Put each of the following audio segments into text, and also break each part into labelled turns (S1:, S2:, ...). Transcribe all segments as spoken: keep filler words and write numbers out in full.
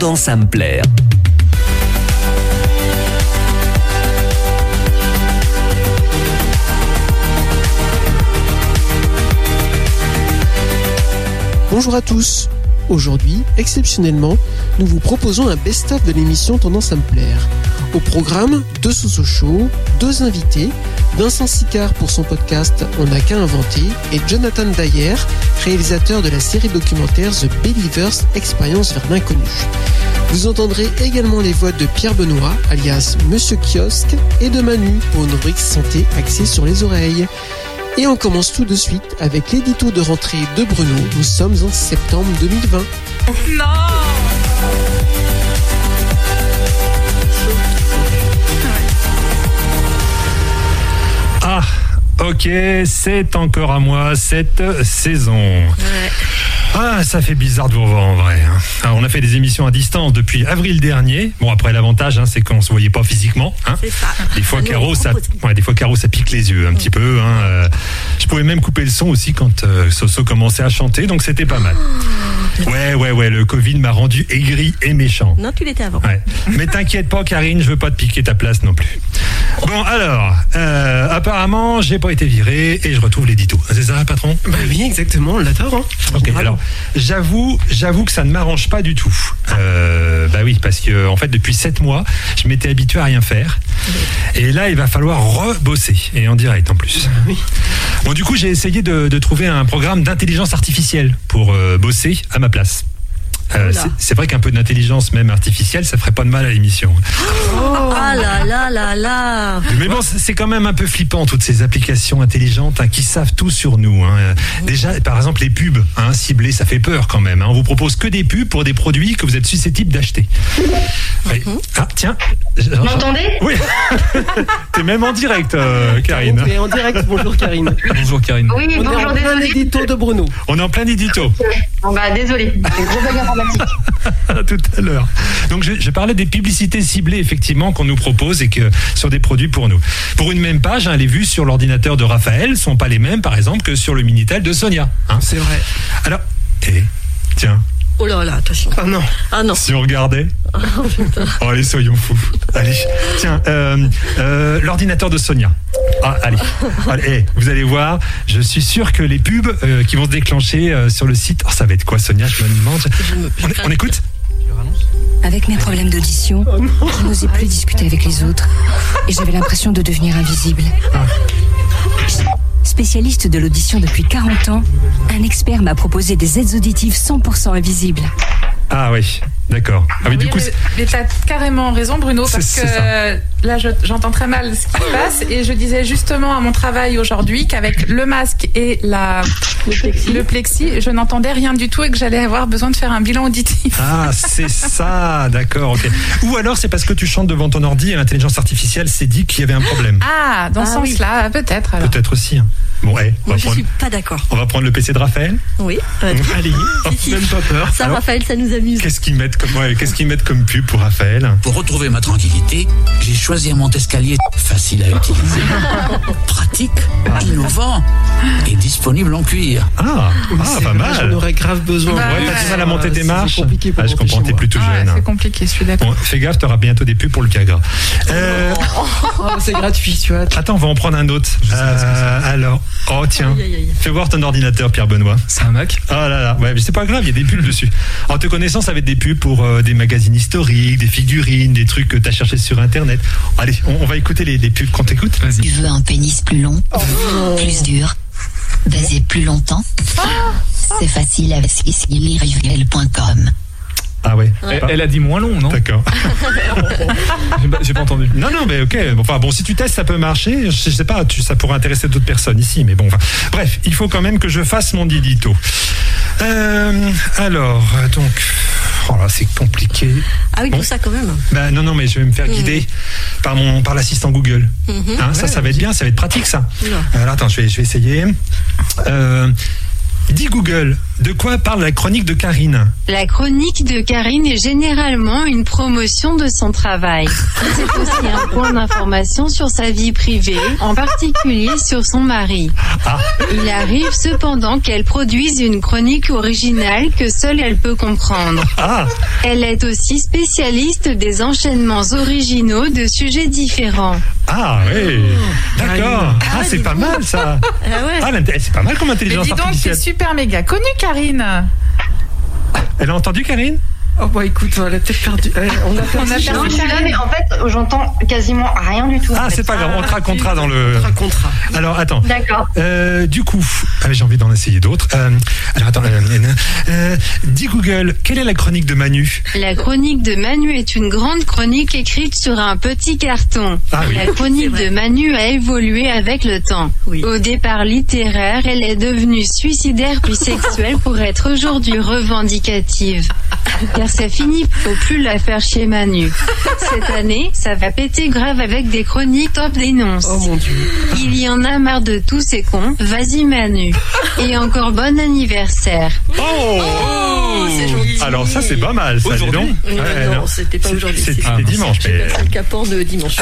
S1: Tendance à me plaire.
S2: Bonjour à tous. Aujourd'hui, exceptionnellement, nous vous proposons un best-of de l'émission Tendance à me plaire. Au programme, deux Soso Show, deux invités, Vincent Sicard pour son podcast On n'a qu'à inventer et Jonathan Dayer, réalisateur de la série documentaire The Believers, Expérience vers l'inconnu. Vous entendrez également les voix de Pierre Benoît, alias Monsieur Kiosque, et de Manu pour une rubrique santé axée sur les oreilles. Et on commence tout de suite avec l'édito de rentrée de Bruno. Nous sommes en septembre deux mille vingt.
S3: Non!
S4: Ah, ok, c'est encore à moi cette saison.
S3: Ouais.
S4: Ah, ça fait bizarre de vous revoir en vrai. Hein. Alors, on a fait des émissions à distance depuis avril dernier. Bon, après, l'avantage, hein, c'est qu'on se voyait pas physiquement. Hein.
S3: C'est ça.
S4: Des fois, Caro, ça, ouais, des fois, Caro, ça pique les yeux un petit peu. Hein. Euh, je pouvais même couper le son aussi quand euh, Soso commençait à chanter, donc c'était pas mal. Ouais, ouais, ouais, le Covid m'a rendu aigri et méchant.
S3: Non, tu l'étais avant.
S4: Ouais. Mais t'inquiète pas, Karine, je veux pas te piquer ta place non plus. Bon, alors, euh, apparemment, j'ai pas été viré et je retrouve l'édito. C'est ça, patron ?
S2: Bah oui, exactement, on l'adore. Hein.
S4: Ok, alors, j'avoue, j'avoue que ça ne m'arrange pas du tout. Euh, bah oui, parce que en fait, depuis sept mois, je m'étais habitué à rien faire. Et là, il va falloir rebosser, et en direct en plus.
S2: Oui.
S4: Bon, du coup, j'ai essayé de, de trouver un programme d'intelligence artificielle pour euh, bosser à ma place. Euh, c'est, c'est vrai qu'un peu d'intelligence, même artificielle, ça ferait pas de mal à l'émission.
S3: Oh ah là là là là.
S4: Mais bon, c'est quand même un peu flippant, toutes ces applications intelligentes hein, qui savent tout sur nous. Hein. Déjà, par exemple, les pubs hein, ciblées, ça fait peur quand même. Hein. On vous propose que des pubs pour des produits que vous êtes susceptibles d'acheter. Oui. Ah, tiens.
S5: Vous m'entendez ?
S4: Oui. T'es même en direct, euh, Karine.
S2: On est en direct. Bonjour Karine.
S4: Bonjour Karine.
S5: Oui,
S2: On
S5: bonjour,
S2: est en plein
S5: désolé.
S2: édito de Bruno.
S4: On est en plein édito.
S5: Bon bah désolé, c'est gros bug informatique.
S4: Tout à l'heure. Donc je, je parlais des publicités ciblées effectivement qu'on nous propose et que sur des produits pour nous. Pour une même page, hein, les vues sur l'ordinateur de Raphaël sont pas les mêmes par exemple que sur le Minitel de Sonia. Hein.
S2: C'est vrai.
S4: Alors, eh, tiens.
S3: Oh là là, attention.
S2: Ah non.
S3: Ah non.
S4: Si on regardait. Oh, allez, soyons fous. Allez, tiens, euh, euh, l'ordinateur de Sonia. Ah, allez, allez hey, vous allez voir. Je suis sûr que les pubs euh, qui vont se déclencher euh, sur le site. Oh, ça va être quoi, Sonia ? Je me demande. On, on écoute ?
S6: Avec mes problèmes d'audition, je n'osais plus discuter avec les autres et j'avais l'impression de devenir invisible.
S4: Ah.
S6: Spécialiste de l'audition depuis quarante ans, un expert m'a proposé des aides auditives cent pour cent invisibles.
S4: Ah oui, d'accord. Ah, mais
S7: oui,
S4: du coup,
S7: mais,
S4: c'est...
S7: mais t'as carrément raison, Bruno,
S4: C'est-
S7: parce
S4: c'est
S7: que
S4: ça.
S7: euh, là, je- j'entends très mal ce qui se passe, et je disais justement à mon travail aujourd'hui qu'avec le masque et la le plexi, le plexi, je n'entendais rien du tout et que j'allais avoir besoin de faire un bilan auditif.
S4: Ah, c'est ça, d'accord, ok. Ou alors c'est parce que tu chantes devant ton ordi et l'intelligence artificielle s'est dit qu'il y avait un problème.
S7: Ah, dans
S3: Ah
S7: ce
S3: oui.
S7: sens-là, peut-être. Alors.
S4: Peut-être aussi. Hein. Bon, hey, on,
S3: Moi,
S4: va
S3: je
S4: prendre,
S3: suis pas d'accord.
S4: on va prendre le P C de Raphaël.
S3: Oui. euh,
S2: Allez,
S3: Si, si.
S2: même pas peur.
S3: Ça,
S4: Alors,
S3: Raphaël, ça nous amuse.
S4: Qu'est-ce qu'ils mettent comme, ouais, qu'est-ce qu'ils mettent comme pub pour Raphaël ?
S8: Pour retrouver ma tranquillité, j'ai choisi un monte-escalier facile à utiliser, pratique, innovant et disponible en cuir.
S4: Ah, ah
S2: C'est
S4: pas
S2: vrai,
S4: mal.
S2: J'en aurais grave besoin.
S7: Bah,
S4: Ouais,
S7: ouais.
S4: t'as du mal à monter tes
S2: C'est
S4: marches.
S2: compliqué pour
S4: Ah, je
S2: monter
S4: comprends,
S2: chez
S4: t'es
S2: moi.
S4: plutôt
S7: Ah,
S4: jeune.
S7: c'est compliqué, je suis d'accord.
S4: Bon, fais gaffe, t'auras bientôt des pubs pour le Cagra. Euh,
S2: Oh, c'est gratuit, tu vois.
S4: attends, on va en prendre un autre. Euh, alors, oh tiens,
S3: Aïe, aïe, aïe.
S4: fais voir ton ordinateur, Pierre Benoît.
S9: C'est un Mac.
S4: Ah là là, ouais, mais c'est pas grave, il y a des pubs dessus. En te connaissant, ça va être des pubs pour euh, des magazines historiques, des figurines, des trucs que t'as cherché sur Internet. Allez, on, on va écouter les, les pubs qu'on t'écoute.
S9: Vas-y.
S10: Tu veux un pénis plus long, plus dur, baiser plus longtemps? C'est facile avec sicilieriviel point com.
S4: Ah ouais.
S9: Elle, elle a dit moins long, non ?
S4: D'accord.
S9: J'ai pas, j'ai pas entendu.
S4: Non, non, mais ok. Enfin, bon, si tu testes, ça peut marcher. Je sais pas, tu, ça pourrait intéresser d'autres personnes ici, mais bon. Enfin, bref, il faut quand même que je fasse mon didito. Euh, alors, donc, oh là, c'est compliqué.
S3: Ah oui,
S4: Bon.
S3: tout ça quand même.
S4: Bah, non, non, mais je vais me faire guider par mon, par l'assistant Google.
S3: Mhm.
S4: Hein, ça, ça va être bien, ça va être pratique, ça.
S3: Oula.
S4: Alors, attends, je vais, je vais essayer. Euh, dis Google, de quoi parle la chronique de Karine ?
S1: La chronique de Karine est généralement une promotion de son travail. C'est aussi un point d'information sur sa vie privée, en particulier sur son mari.
S4: Ah.
S1: Il arrive cependant qu'elle produise une chronique originale que seule elle peut comprendre.
S4: Ah.
S1: Elle est aussi spécialiste des enchaînements originaux de sujets différents.
S4: Ah oui, d'accord. Ah,
S3: ouais,
S4: c'est
S3: dis
S4: pas
S3: donc.
S4: mal ça.
S3: Ah ouais.
S4: Ah, l'inté- c'est pas mal comme
S7: Mais
S4: intelligence
S7: dis donc,
S4: artificielle.
S7: c'est super méga connu, Karine.
S4: Elle a entendu Karine ?
S2: Oh bah écoute, on a peut-être perdu. euh, on a perdu.
S7: On a perdu.
S5: Non, je suis là, mais en fait, j'entends quasiment rien du tout. en
S4: Ah,
S5: fait.
S4: c'est pas grave, on te racontera dans le.
S2: On te racontera.
S4: Alors attends.
S5: D'accord.
S4: Euh, du coup, ah, j'ai envie d'en essayer d'autres. Euh, alors attends. Euh, euh, dis Google, quelle est la chronique de Manu ?
S1: La chronique de Manu est une grande chronique écrite sur un petit carton.
S4: Ah oui.
S1: La chronique de Manu a évolué avec le temps.
S3: Oui.
S1: Au départ littéraire, elle est devenue suicidaire puis sexuelle pour être aujourd'hui revendicative. Car c'est fini, faut plus la faire chez Manu. Cette année, ça va péter grave avec des chroniques top dénonce.
S2: Oh mon Dieu.
S1: Il y en a marre de tous ces cons. Vas-y Manu. Et encore bon anniversaire.
S4: Oh,
S3: c'est gentil.
S4: Alors ça c'est pas mal ça, dis
S9: Aujourd'hui
S4: donc.
S3: Euh,
S4: Ouais,
S3: non, c'était pas
S4: C'est-
S3: aujourd'hui.
S4: C'était
S3: c'est-
S4: dimanche,
S3: c'est
S4: mais.
S3: le capant de dimanche.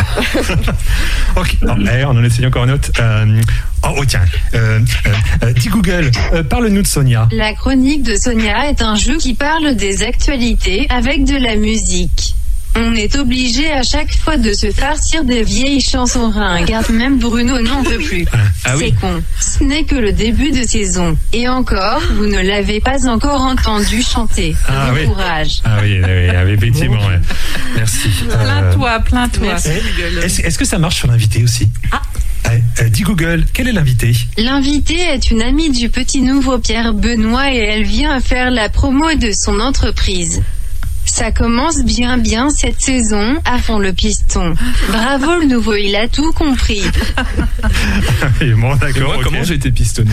S4: Ok, non, eh, on en essaye encore une autre. Euh, oh, oh, tiens, euh, euh, euh, dis Google, euh, parle-nous de Sonia.
S1: La chronique de Sonia est un jeu qui parle des actualités avec de la musique. On est obligé à chaque fois de se farcir des vieilles chansons ringardes. Même Bruno n'en peut plus.
S9: Ah oui.
S1: C'est con. Ce n'est que le début de saison. Et encore, vous ne l'avez pas encore entendu chanter.
S4: Ah
S1: Bon
S4: oui.
S1: courage.
S4: Ah oui, oui, oui, effectivement. Ouais. Merci. Euh,
S7: Plains-toi, plains-toi.
S3: Merci.
S4: eh, est-ce, est-ce que ça marche sur l'invité aussi ?
S3: Ah.
S4: Eh, euh, dis Google, quel est l'invité ?
S1: L'invité est une amie du petit nouveau Pierre Benoît et elle vient faire la promo de son entreprise. Ça commence bien bien cette saison, à fond le piston. Bravo le nouveau, il a tout compris.
S4: Et bon,
S9: Et
S4: d'accord.
S9: moi,
S4: ok.
S9: comment j'ai été pistonné?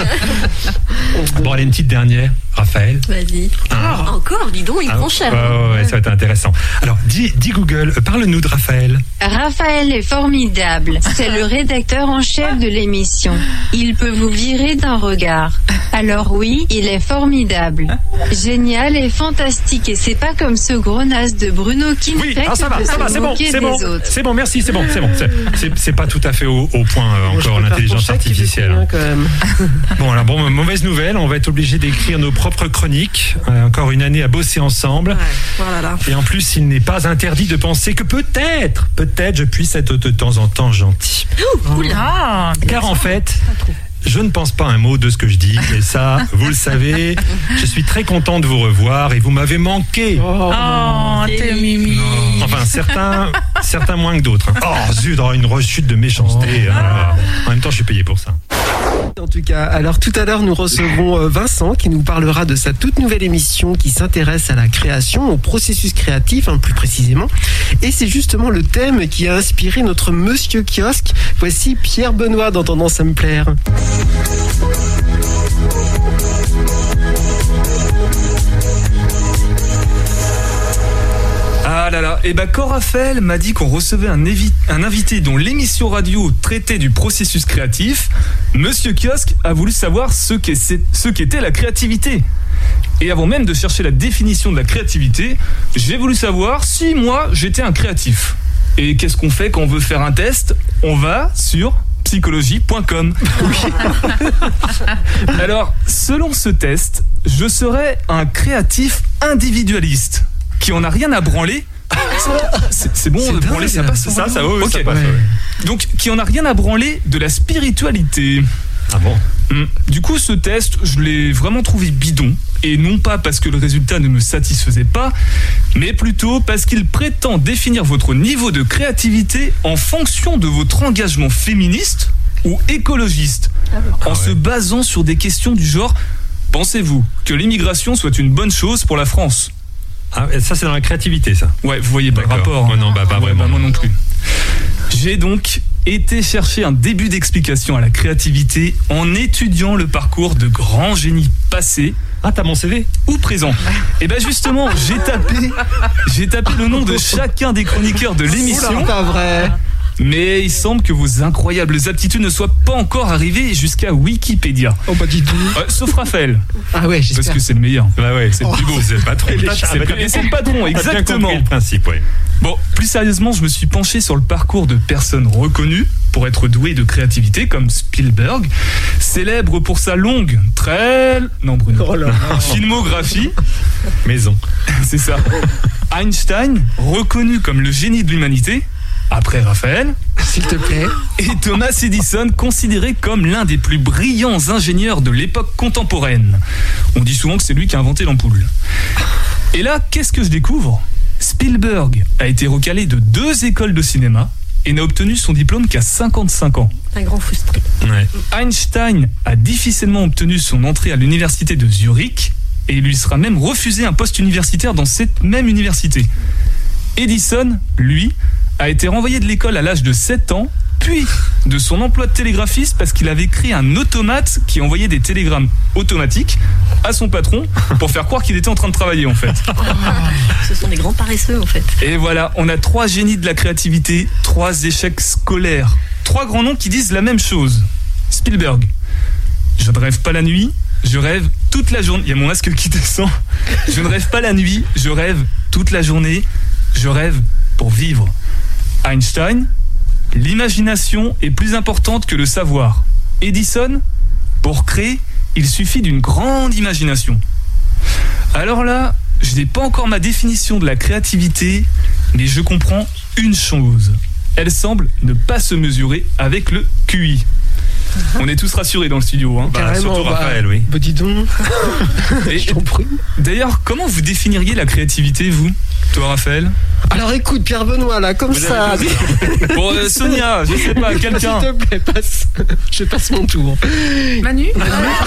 S4: Bon, allez, une petite dernière. Raphaël.
S3: Vas-y.
S4: Ah.
S3: Encore, dis donc, il
S4: Ah,
S3: prend cher.
S4: ouais, ouais, ouais, ça va être intéressant. Alors, dis, dis Google, euh, parle-nous de Raphaël.
S1: Raphaël est formidable. C'est le rédacteur en chef de l'émission. Il peut vous virer d'un regard. Alors oui, il est formidable. Génial et fantastique. Et c'est pas comme ce gros naze de Bruno qui ne
S4: Oui,
S1: fait
S4: ah, ça
S1: que
S4: va,
S1: de
S4: ça
S1: se
S4: va, c'est bon,
S1: moquer
S4: c'est
S1: des
S4: bon,
S1: autres.
S4: c'est bon, merci, c'est bon, c'est bon. C'est, c'est, c'est pas tout à fait au, au point euh,
S2: Bon, je
S4: encore
S2: préfère ton
S4: l'intelligence
S2: chèque, tu fais
S4: artificielle.
S2: combien, quand même.
S4: Bon, alors bon, mauvaise nouvelle, on va être obligé d'écrire nos propres chroniques. Euh, encore une année à bosser ensemble.
S3: Ouais, voilà, là.
S4: Et en plus, il n'est pas interdit de penser que peut-être, peut-être, je puisse être de temps en temps gentil.
S7: Ah,
S4: Car en fait, je ne pense pas un mot de ce que je dis. Et ça, vous le savez, je suis très content de vous revoir et vous m'avez manqué.
S2: Oh.
S7: oh, t'es mimi.
S4: Enfin, certains, certains moins que d'autres. hein. Oh, zut, oh, une rechute de méchanceté. hein. En même temps, je suis payé pour ça.
S2: En tout cas, alors tout à l'heure, nous recevrons euh, Vincent qui nous parlera de sa toute nouvelle émission qui s'intéresse à la création, au processus créatif, hein, plus précisément. Et c'est justement le thème qui a inspiré notre Monsieur Kiosque. Voici Pierre Benoît dans Tendance à me plaire.
S9: Ah là là, et bah quand Raphaël m'a dit qu'on recevait un, évi- un invité dont l'émission radio traitait du processus créatif, Monsieur Kiosque a voulu savoir ce qu'est- ce qu'était la créativité. Et avant même de chercher la définition de la créativité, j'ai voulu savoir si moi j'étais un créatif. Et qu'est-ce qu'on fait quand on veut faire un test ? On va sur psychologie point com. Alors, selon ce test, je serais un créatif individualiste qui en a rien à branler. C'est, c'est bon,
S2: C'est
S9: de branler,
S2: dingue.
S9: ça passe.
S4: C'est ça, ça, oui,
S9: Ok.
S4: ça passe.
S2: Ouais.
S4: ouais.
S9: Donc, qui en a rien à branler de la spiritualité.
S4: Ah bon ?
S9: Hmm. Du coup, ce test, je l'ai vraiment trouvé bidon. Et non pas parce que le résultat ne me satisfaisait pas, mais plutôt parce qu'il prétend définir votre niveau de créativité en fonction de votre engagement féministe ou écologiste, en
S4: Ah
S9: se
S4: ouais.
S9: basant sur des questions du genre « Pensez-vous que l'immigration soit une bonne chose pour la France ?»
S4: Ah, ça, c'est dans la créativité, ça.
S9: Ouais, vous voyez pas le
S4: D'accord.
S9: rapport.
S4: Oh non, bah, pas
S9: Ouais,
S4: vraiment.
S9: bah, moi non plus. J'ai donc été chercher un début d'explication à la créativité en étudiant le parcours de grands génies passés
S4: Ah, t'as mon C V ?
S9: ou présents. Et ben justement, j'ai tapé, j'ai tapé le nom de chacun des chroniqueurs de l'émission.
S2: Oula, pas vrai.
S9: Mais il semble que vos incroyables aptitudes ne soient pas encore arrivées jusqu'à Wikipédia.
S2: Oh bah dis donc.
S9: Euh, sauf Raphaël.
S2: Ah ouais, j'espère.
S9: Parce que c'est le meilleur.
S4: Bah ouais,
S9: C'est le plus beau.
S4: C'est le patron.
S9: C'est le, et c'est le patron,
S4: T'as bien
S9: exactement.
S4: compris le principe, ouais.
S9: Bon, plus sérieusement, je me suis penché sur le parcours de personnes reconnues pour être douées de créativité, comme Spielberg, célèbre pour sa longue, très... Non, Bruno.
S2: Oh là là.
S9: Filmographie.
S4: Maison.
S9: C'est ça. Einstein, reconnu comme le génie de l'humanité, après Raphaël.
S2: S'il te plaît.
S9: Et Thomas Edison, considéré comme l'un des plus brillants ingénieurs de l'époque contemporaine. On dit souvent que c'est lui qui a inventé l'ampoule. Et là, qu'est-ce que je découvre ? Spielberg a été recalé de deux écoles de cinéma et n'a obtenu son diplôme qu'à cinquante-cinq ans.
S3: Un grand frustré.
S4: Ouais.
S9: Einstein a difficilement obtenu son entrée à l'université de Zurich et il lui sera même refusé un poste universitaire dans cette même université. Edison, lui, a été renvoyé de l'école à l'âge de sept ans, puis de son emploi de télégraphiste parce qu'il avait créé un automate qui envoyait des télégrammes automatiques à son patron pour faire croire qu'il était en train de travailler en fait.
S3: Ce sont des grands paresseux en fait.
S9: Et voilà, on a trois génies de la créativité, trois échecs scolaires, trois grands noms qui disent la même chose. Spielberg, je ne rêve pas la nuit, je rêve toute la journée. Il y a mon masque qui descend. Je ne rêve pas la nuit, je rêve toute la journée, je rêve pour vivre. Einstein, l'imagination est plus importante que le savoir. Edison, pour créer, il suffit d'une grande imagination. Alors là, je n'ai pas encore ma définition de la créativité, mais je comprends une chose. Elle semble ne pas se mesurer avec le Q I. On est tous rassurés dans le studio. Hein.
S4: Bah,
S2: Carrément,
S4: surtout
S2: bah,
S4: Raphaël, oui.
S2: Bah dis donc.
S9: Et-
S2: Je t'en prie.
S9: D'ailleurs, comment vous définiriez la créativité, vous, toi, Raphaël ?
S2: Alors écoute, Pierre Benoît, là, comme ça.
S9: Bon, euh, Sonia, je sais pas, quelqu'un.
S2: S'il te plaît, passe. Je passe mon tour.
S7: Manu
S3: Le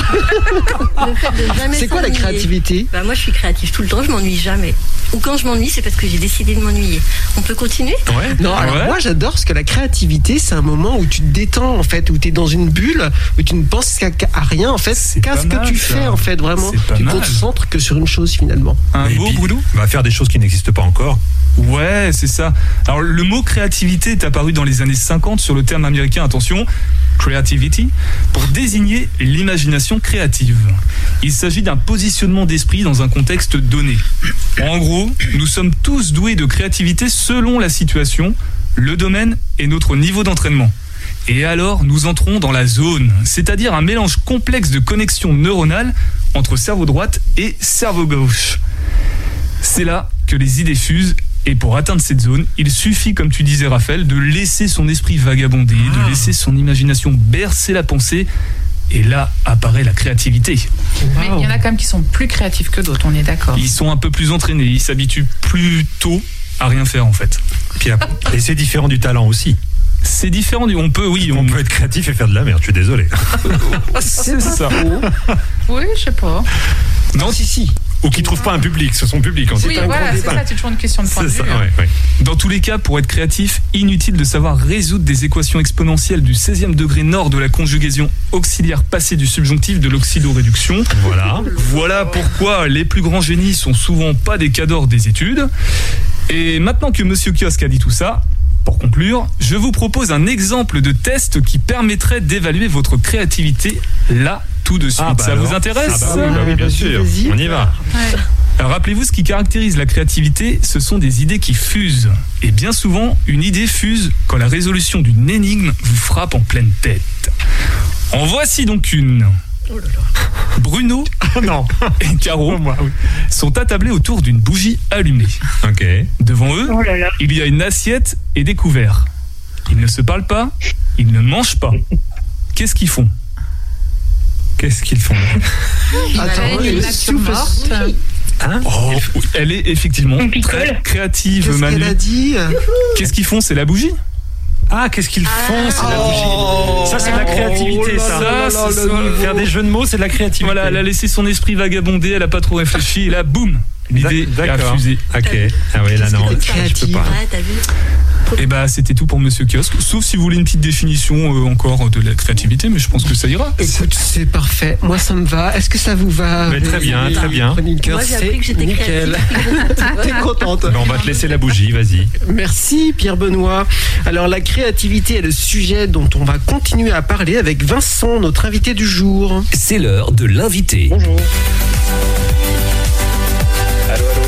S3: fait de jamais
S2: C'est quoi la
S3: s'ennuyer.
S2: créativité?
S3: Bah moi je suis créative tout le temps, je m'ennuie jamais. Ou quand je m'ennuie, c'est parce que j'ai décidé de m'ennuyer. On peut continuer ?
S4: Ouais.
S2: Non, alors
S9: Ouais.
S2: moi j'adore parce que la créativité, c'est un moment où tu te détends en fait, où tu es dans une bulle, où tu ne penses qu'à, à rien en fait,
S9: C'est
S2: qu'à
S9: pas
S2: ce que
S9: mal,
S2: tu
S9: ça.
S2: fais en fait, vraiment.
S9: C'est pas
S2: Tu te
S9: mal.
S2: concentres que sur une chose finalement.
S9: Un
S4: Et
S9: mot,
S4: puis,
S9: Boulou ?
S4: va faire des choses qui n'existent pas encore.
S9: Ouais, c'est ça. Alors, le mot créativité est apparu dans les années cinquante sur le terme américain, attention, creativity, pour désigner l'imagination créative. Il s'agit d'un positionnement d'esprit dans un contexte donné. En gros, nous sommes tous doués de créativité selon la situation, le domaine et notre niveau d'entraînement. Et alors, nous entrons dans la zone, c'est-à-dire un mélange complexe de connexions neuronales entre cerveau droite et cerveau gauche. C'est là que les idées fusent. Et pour atteindre cette zone, il suffit, comme tu disais Raphaël, de laisser son esprit vagabonder, de laisser son imagination bercer la pensée. Et là apparaît la créativité.
S7: Mais il y en a quand même qui sont plus créatifs que d'autres, on est d'accord.
S9: Ils sont un peu plus entraînés, ils s'habituent plus tôt à rien faire en fait.
S4: Puis, et c'est différent du talent aussi.
S9: C'est différent, du- on peut, oui,
S4: On peut être créatif et faire de la merde, je suis désolé.
S9: c'est ça.
S7: Oui, je sais pas.
S9: Non,
S2: si, si.
S4: Ou qui trouve pas un public, c'est son public. On dit.
S7: Oui,
S2: un
S7: voilà,
S2: grand
S7: c'est
S2: débat.
S7: ça, c'est toujours une question de point de
S4: C'est
S7: vue.
S4: ça,
S7: hein.
S4: ouais, ouais.
S9: Dans tous les cas, pour être créatif, inutile de savoir résoudre des équations exponentielles du seizième degré nord de la conjugaison auxiliaire passée du subjonctif de l'oxydoréduction.
S4: Voilà.
S9: Voilà pourquoi les plus grands génies sont souvent pas des cadors des études. Et maintenant que Monsieur Kiosque a dit tout ça, pour conclure, je vous propose un exemple de test qui permettrait d'évaluer votre créativité là, tout de suite.
S4: Ah, bah
S9: ça
S4: alors.
S9: vous intéresse
S4: Ah bah oui, bah oui, bien
S2: Vas-y,
S4: sûr.
S2: vas-y.
S4: On y va.
S7: Ouais.
S9: Alors, rappelez-vous, ce qui caractérise la créativité, ce sont des idées qui fusent. Et bien souvent, une idée fuse quand la résolution d'une énigme vous frappe en pleine tête. En voici donc une. Bruno
S4: Oh non.
S9: et Caro
S4: Moi, oui.
S9: sont attablés autour d'une bougie allumée.
S4: Ok.
S9: Devant eux, il y a une assiette et des couverts. Ils ne se parlent pas, ils ne mangent pas. Qu'est-ce qu'ils font ?
S4: Qu'est-ce qu'ils font là?
S2: Attends,
S7: il y a
S2: il
S7: une nature
S2: souffle.
S7: morte.
S4: Hein?
S9: Oh, Elle est effectivement très créative,
S2: Qu'est-ce
S9: Manu.
S2: qu'elle a dit?
S9: Qu'est-ce qu'ils font ? C'est la bougie ?
S4: Ah, qu'est-ce qu'ils font? C'est la
S2: Oh.
S4: bougie. Ça, c'est de la créativité,
S2: Oh là
S4: ça.
S2: là
S9: Ça,
S2: là
S9: c'est
S2: là,
S9: ça.
S2: le
S4: Faire des jeux de mots, c'est de la créativité.
S9: Voilà, elle a laissé son esprit vagabonder, elle a pas trop réfléchi, et là, boum, l'idée
S4: D'ac-
S9: a
S4: d'accord.
S9: fusé.
S4: Ok. Ah oui, là, non.
S2: Qu'est-ce qu'elle est
S4: Je peux
S2: créative.
S4: pas.
S3: Ouais, t'as vu ?
S9: Et bah c'était tout pour Monsieur Kiosque, sauf si vous voulez une petite définition euh, encore de la créativité, mais je pense que ça ira.
S2: Écoute, c'est parfait, moi ça me va. Est-ce que ça vous va?
S4: Mais très bien, très bien.
S3: Moi j'ai appris que j'étais
S2: nickel. T'es contente?
S4: Ben, on va te laisser la bougie, vas-y.
S2: Merci Pierre Benoît. Alors la créativité est le sujet dont on va continuer à parler avec Vincent, notre invité du jour.
S11: C'est l'heure de l'invité.
S12: Bonjour. Allô, allô.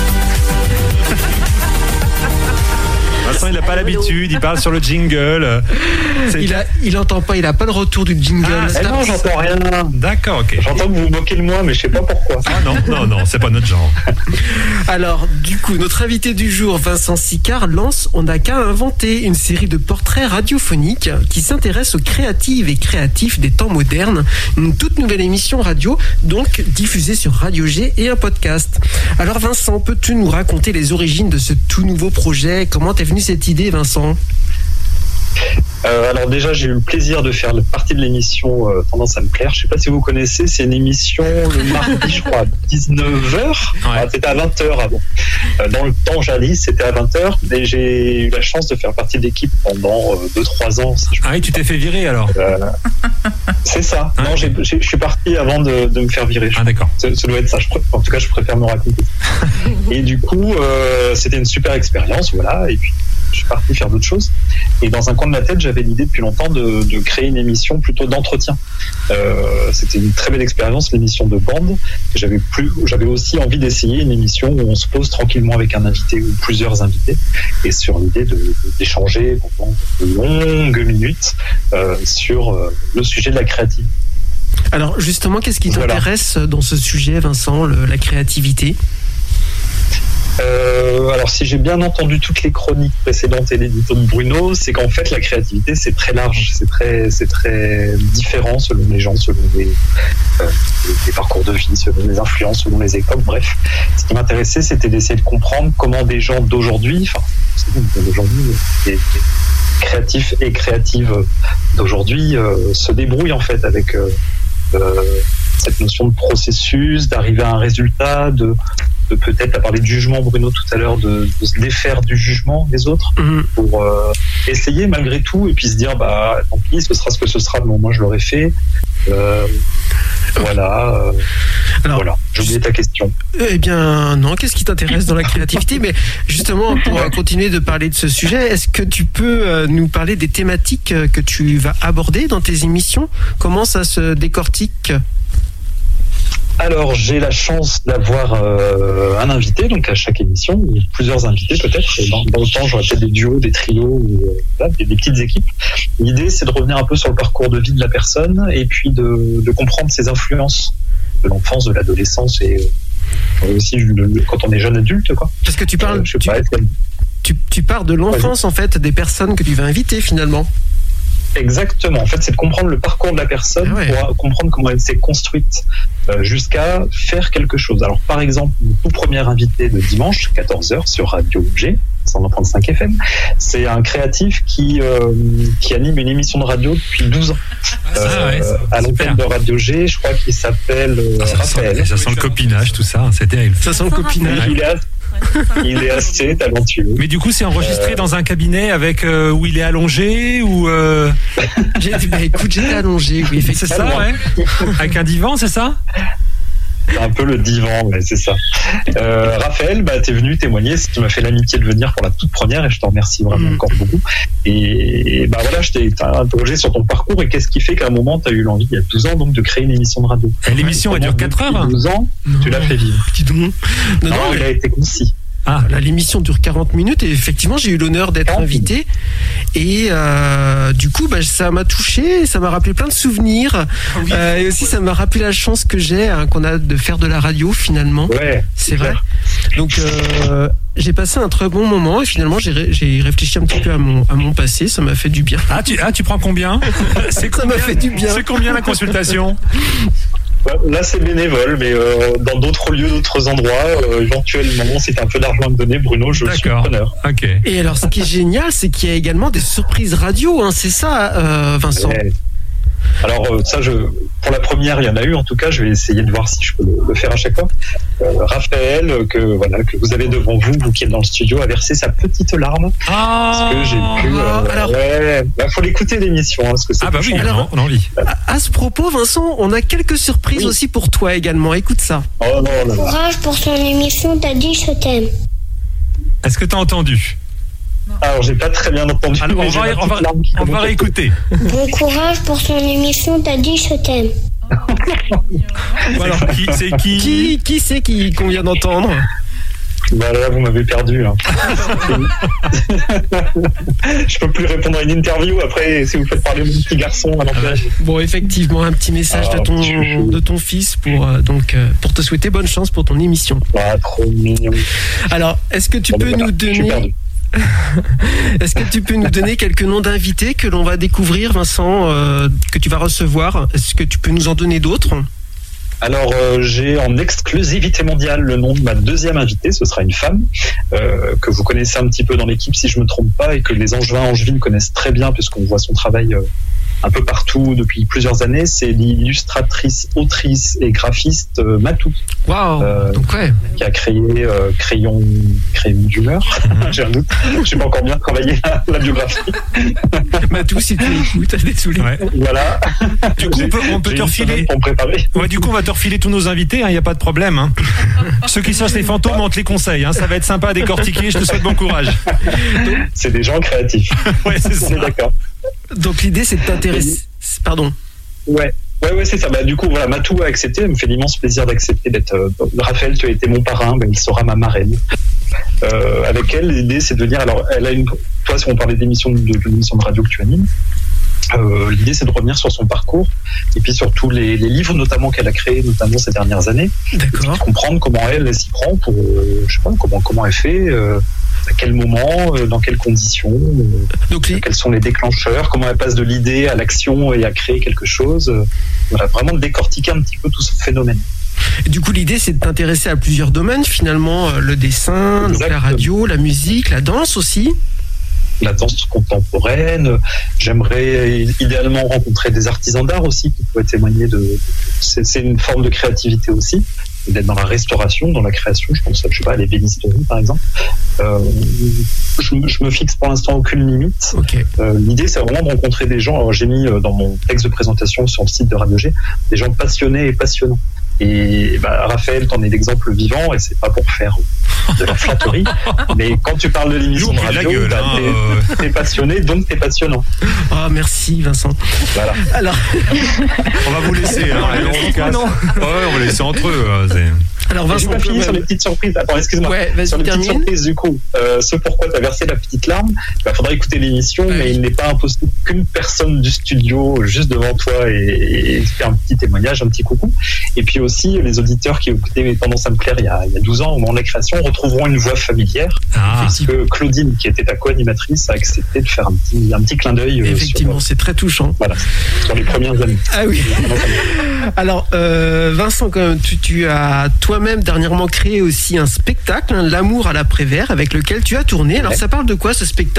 S4: Vincent, il n'a pas l'habitude, il parle sur le jingle. C'est...
S2: Il, a, il entend pas, il a pas le retour du jingle.
S4: Ah,
S12: Eh non, j'entends rien.
S4: D'accord, ok.
S12: J'entends que vous vous moquez de moi, mais je sais pas pourquoi.
S4: Ah non, non, non, c'est pas notre genre.
S2: Alors, du coup, notre invité du jour, Vincent Sicard, lance On n'a qu'à inventer, une série de portraits radiophoniques qui s'intéresse aux créatives et créatifs des temps modernes. Une toute nouvelle émission radio, donc diffusée sur Radio G et un podcast. Alors Vincent, peux-tu nous raconter les origines de ce tout nouveau projet? Comment t'es venue cette idée, Vincent?
S12: Euh, alors déjà, j'ai eu le plaisir de faire partie de l'émission euh, Tendance à me plaire. Je sais pas si vous connaissez, c'est une émission le mardi, je crois, à dix-neuf heures. Ouais. Ah, c'était à vingt heures avant. Euh, dans le temps Jalis, c'était à vingt heures. Et j'ai eu la chance de faire partie de l'équipe pendant euh, deux trois ans. Si
S4: ah oui, tu t'es fait virer alors
S12: euh, C'est ça. Hein? Non, j'ai, j'ai, je suis parti avant de, de me faire virer.
S4: Ah d'accord.
S12: Ça, ça doit être ça. Je, en tout cas, je préfère me raconter. Et du coup, euh, c'était une super expérience, voilà. Et puis, je suis parti faire d'autres choses. Et dans un coin de ma tête, j'avais l'idée depuis longtemps de, de créer une émission plutôt d'entretien. Euh, c'était une très belle expérience, l'émission de bande. J'avais plus, j'avais aussi envie d'essayer une émission où on se pose tranquillement avec un invité ou plusieurs invités, et sur l'idée de, d'échanger pendant de longues minutes euh, sur euh, le sujet de la créativité.
S2: Alors justement, qu'est-ce qui t'intéresse voilà. dans ce sujet, Vincent, le, la créativité?
S12: Euh, alors si j'ai bien entendu toutes les chroniques précédentes et l'édito de Bruno, c'est qu'en fait la créativité c'est très large, c'est très, c'est très différent selon les gens, selon les, euh, les parcours de vie, selon les influences, selon les époques, bref. Ce qui m'intéressait c'était d'essayer de comprendre comment des gens d'aujourd'hui, enfin d'aujourd'hui, les, les créatifs et créatives d'aujourd'hui euh, se débrouillent en fait avec euh, euh, cette notion de processus, d'arriver à un résultat, de de peut-être, à parler de jugement, Bruno, tout à l'heure, de, de se défaire du jugement des autres mmh. pour euh, essayer malgré tout et puis se dire, bah, tant pis, ce sera ce que ce sera, mais moi je l'aurais fait. Euh, voilà. Euh, Alors, voilà. J'ai oublié ta question.
S2: Eh bien, non. Qu'est-ce qui t'intéresse dans la créativité? Mais justement, pour continuer de parler de ce sujet, est-ce que tu peux euh, nous parler des thématiques que tu vas aborder dans tes émissions? Comment ça se décortique?
S12: Alors, j'ai la chance d'avoir euh, un invité, donc à chaque émission, ou plusieurs invités peut-être. Et dans, dans le temps, j'aurai peut-être des duos, des trios, ou euh, là, des, des petites équipes. L'idée, c'est de revenir un peu sur le parcours de vie de la personne et puis de, de comprendre ses influences de l'enfance, de l'adolescence et euh, aussi le, le, quand on est jeune adulte, quoi.
S2: Parce que tu parles, euh, je sais tu, pas, tu, tu pars de l'enfance, en fait, des personnes que tu vas inviter finalement.
S12: Exactement. En fait, c'est de comprendre le parcours de la personne ah ouais. pour comprendre comment elle s'est construite euh, jusqu'à faire quelque chose. Alors, par exemple, mon tout premier invité de dimanche, quatorze heures, sur Radio G, cent trente-cinq F M, c'est un créatif qui, euh, qui anime une émission de radio depuis douze ans. Euh, ah ouais, à l'antenne de Radio G, je crois qu'il s'appelle euh,
S4: ah, ça
S12: Raphaël.
S4: Sent, ça sent le copinage, tout ça, c'est terrible.
S2: Ça sent le copinage.
S12: Il est assez, il est assez talentueux.
S4: Mais du coup, c'est enregistré euh... dans un cabinet avec euh, où il est allongé ou euh...
S2: j'ai, bah, écoute, j'étais allongé, oui,
S4: c'est ça, ouais. Avec un divan, c'est ça?
S12: C'est un peu le divan, mais c'est ça. Euh, Raphaël, bah, t'es venu témoigner, tu m'as fait l'amitié de venir pour la toute première et je t'en remercie vraiment mmh. encore beaucoup. Et bah voilà, je t'ai interrogé sur ton parcours et qu'est-ce qui fait qu'à un moment t'as eu l'envie, il y a douze ans, donc de créer une émission de radio.
S4: Et l'émission, elle dure quatre heures.
S12: douze ans, non. Tu l'as fait vivre.
S2: Dis donc. Non,
S12: non, non, il a été concis.
S2: Ah, là, l'émission dure quarante minutes et effectivement j'ai eu l'honneur d'être invité et euh, du coup bah, ça m'a touché, ça m'a rappelé plein de souvenirs oui, euh, et aussi ouais. ça m'a rappelé la chance que j'ai hein, qu'on a de faire de la radio finalement.
S12: Ouais,
S2: c'est vrai. Donc euh, j'ai passé un très bon moment et finalement j'ai, ré- j'ai réfléchi un petit peu à mon, à mon passé, ça m'a fait du bien.
S4: Ah tu, ah, tu prends combien? C'est
S2: combien? Ça m'a fait du bien.
S4: C'est combien la consultation?
S12: Là, c'est bénévole, mais euh, dans d'autres lieux, d'autres endroits, euh, éventuellement, c'est un peu d'argent à me donner, Bruno, je suis preneur.
S4: Okay.
S2: Et alors, ce qui est génial, c'est qu'il y a également des surprises radio, hein, c'est ça, euh, Vincent?
S12: Ouais. Alors euh, ça, je, pour la première, il y en a eu en tout cas. Je vais essayer de voir si je peux le, le faire à chaque fois. Euh, Raphaël, que voilà, que vous avez devant vous, vous qui êtes dans le studio, a versé sa petite larme
S4: ah,
S12: parce que j'ai pu. Euh,
S2: alors,
S12: ouais, bah, faut l'écouter l'émission, hein, parce que c'est.
S4: Ah bah oui,
S2: alors,
S4: on en lit.
S2: À, à ce propos, Vincent, on a quelques surprises oui. aussi pour toi également. Écoute ça.
S12: Oh non, non, non.
S11: Courage pour son émission. T'as dit je t'aime.
S4: Est-ce que t'as entendu?
S12: Alors, j'ai pas très bien entendu.
S4: Alors, on va, on va, on va réécouter.
S11: Bon courage pour son émission, t'as dit je t'aime.
S2: Alors,
S4: qui, c'est qui
S2: Qui, qui c'est qui, qu'on vient d'entendre?
S12: Bah là, vous m'avez perdu. Hein. Je peux plus répondre à une interview après si vous faites parler mon petit garçon. À
S2: bon, effectivement, un petit message ah, de ton de ton fils pour euh, donc euh, pour te souhaiter bonne chance pour ton émission.
S12: Ah, trop mignon.
S2: Alors, est-ce que tu bon, peux voilà, nous donner Est-ce que tu peux nous donner quelques noms d'invités que l'on va découvrir, Vincent, euh, que tu vas recevoir? Est-ce que tu peux nous en donner d'autres?
S12: Alors, euh, j'ai en exclusivité mondiale le nom de ma deuxième invitée. Ce sera une femme euh, que vous connaissez un petit peu dans l'équipe, si je me trompe pas, et que les Angevins, Angevines connaissent très bien, puisqu'on voit son travail euh, un peu partout depuis plusieurs années. C'est l'illustratrice, autrice et graphiste euh, Matou.
S2: Waouh, euh, donc ouais.
S12: Qui a créé euh, Crayon, Crayon d'humeur. J'ai un doute. J'ai pas encore bien travaillé la, la biographie.
S2: Matou, si tu écoutes, désolé.
S12: Ouais. Voilà.
S4: Du coup, on peut, on peut te refiler.
S12: Pour me préparer.
S4: Ouais, du coup, on va te refiler tous nos invités. Il hein, n'y a pas de problème. Hein. Ceux qui cherchent les fantômes, on te les conseille. Hein. Ça va être sympa à décortiquer. Je te souhaite bon courage. Donc...
S12: C'est des gens créatifs.
S4: Ouais, c'est ça.
S12: On est d'accord.
S2: Donc l'idée, c'est de t'intéresser. Pardon.
S12: Ouais. Ouais, ouais, c'est ça. Bah, du coup, voilà, Matou a accepté. Elle me fait l'immense plaisir d'accepter d'être. Euh, Raphaël, tu as été mon parrain, ben, elle sera ma marraine. Euh, avec elle, l'idée, c'est de venir. Alors, elle a une. Toi, si on parlait d'émissions de, de, d'émissions de radio que tu animes, euh, l'idée, c'est de revenir sur son parcours et puis surtout les, les livres, notamment qu'elle a créés, notamment ces dernières années.
S2: D'accord.
S12: Comprendre comment elle, elle s'y prend pour, euh, je sais pas, comment comment elle fait. Euh, à quel moment, euh, dans quelles conditions, euh, Donc, les... quels sont les déclencheurs, comment elle passe de l'idée à l'action et à créer quelque chose. Euh, voilà, vraiment de décortiquer un petit peu tout ce phénomène.
S2: Et du coup, l'idée, c'est de t'intéresser à plusieurs domaines, finalement, euh, le dessin, donc la radio, la musique, la danse aussi.
S12: La danse contemporaine. J'aimerais idéalement rencontrer des artisans d'art aussi qui pourraient témoigner de. C'est, c'est une forme de créativité aussi. D'être dans la restauration, dans la création, je pense, je sais pas, à l'ébénisterie par exemple. Euh, je, je me fixe pour l'instant aucune limite.
S2: Okay.
S12: Euh, l'idée, c'est vraiment de rencontrer des gens. Alors, j'ai mis dans mon texte de présentation sur le site de Radio G des gens passionnés et passionnants. Et bah, Raphaël, t'en es l'exemple vivant, et c'est pas pour faire de la flatterie, mais quand tu parles de l'émission de radio, gueule, bah, hein, t'es, t'es passionné, donc t'es passionnant.
S2: Ah, merci Vincent.
S12: Voilà.
S2: Alors,
S4: on va vous laisser. Hein, on, non. Ouais, on va laisser entre eux. Hein, c'est...
S12: Alors Vincent, j'ai pas fini sur les petites surprises. Attends, excuse-moi.
S2: Ouais, vas-y,
S12: sur les
S2: termine.
S12: petites surprises du coup, euh, ce pourquoi tu as versé la petite larme, il bah, faudra écouter l'émission, ouais. Mais il n'est pas impossible qu'une personne du studio juste devant toi et, et faire un petit témoignage, un petit coucou. Et puis aussi les auditeurs qui écoutaient Tendance à me plaire il y a, il y a douze ans au moment de la création retrouveront une voix familière, ah. Parce que Claudine, qui était ta co-animatrice, a accepté de faire un petit, un petit clin d'œil.
S2: Effectivement, sur, c'est très touchant.
S12: Voilà, sur les premières années.
S2: Ah oui. Alors euh, Vincent, quand même, tu, tu as toi-même dernièrement créé aussi un spectacle, hein, L'amour à l'après-vert, avec lequel tu as tourné. Alors ouais. Ça parle de quoi ce spectacle ?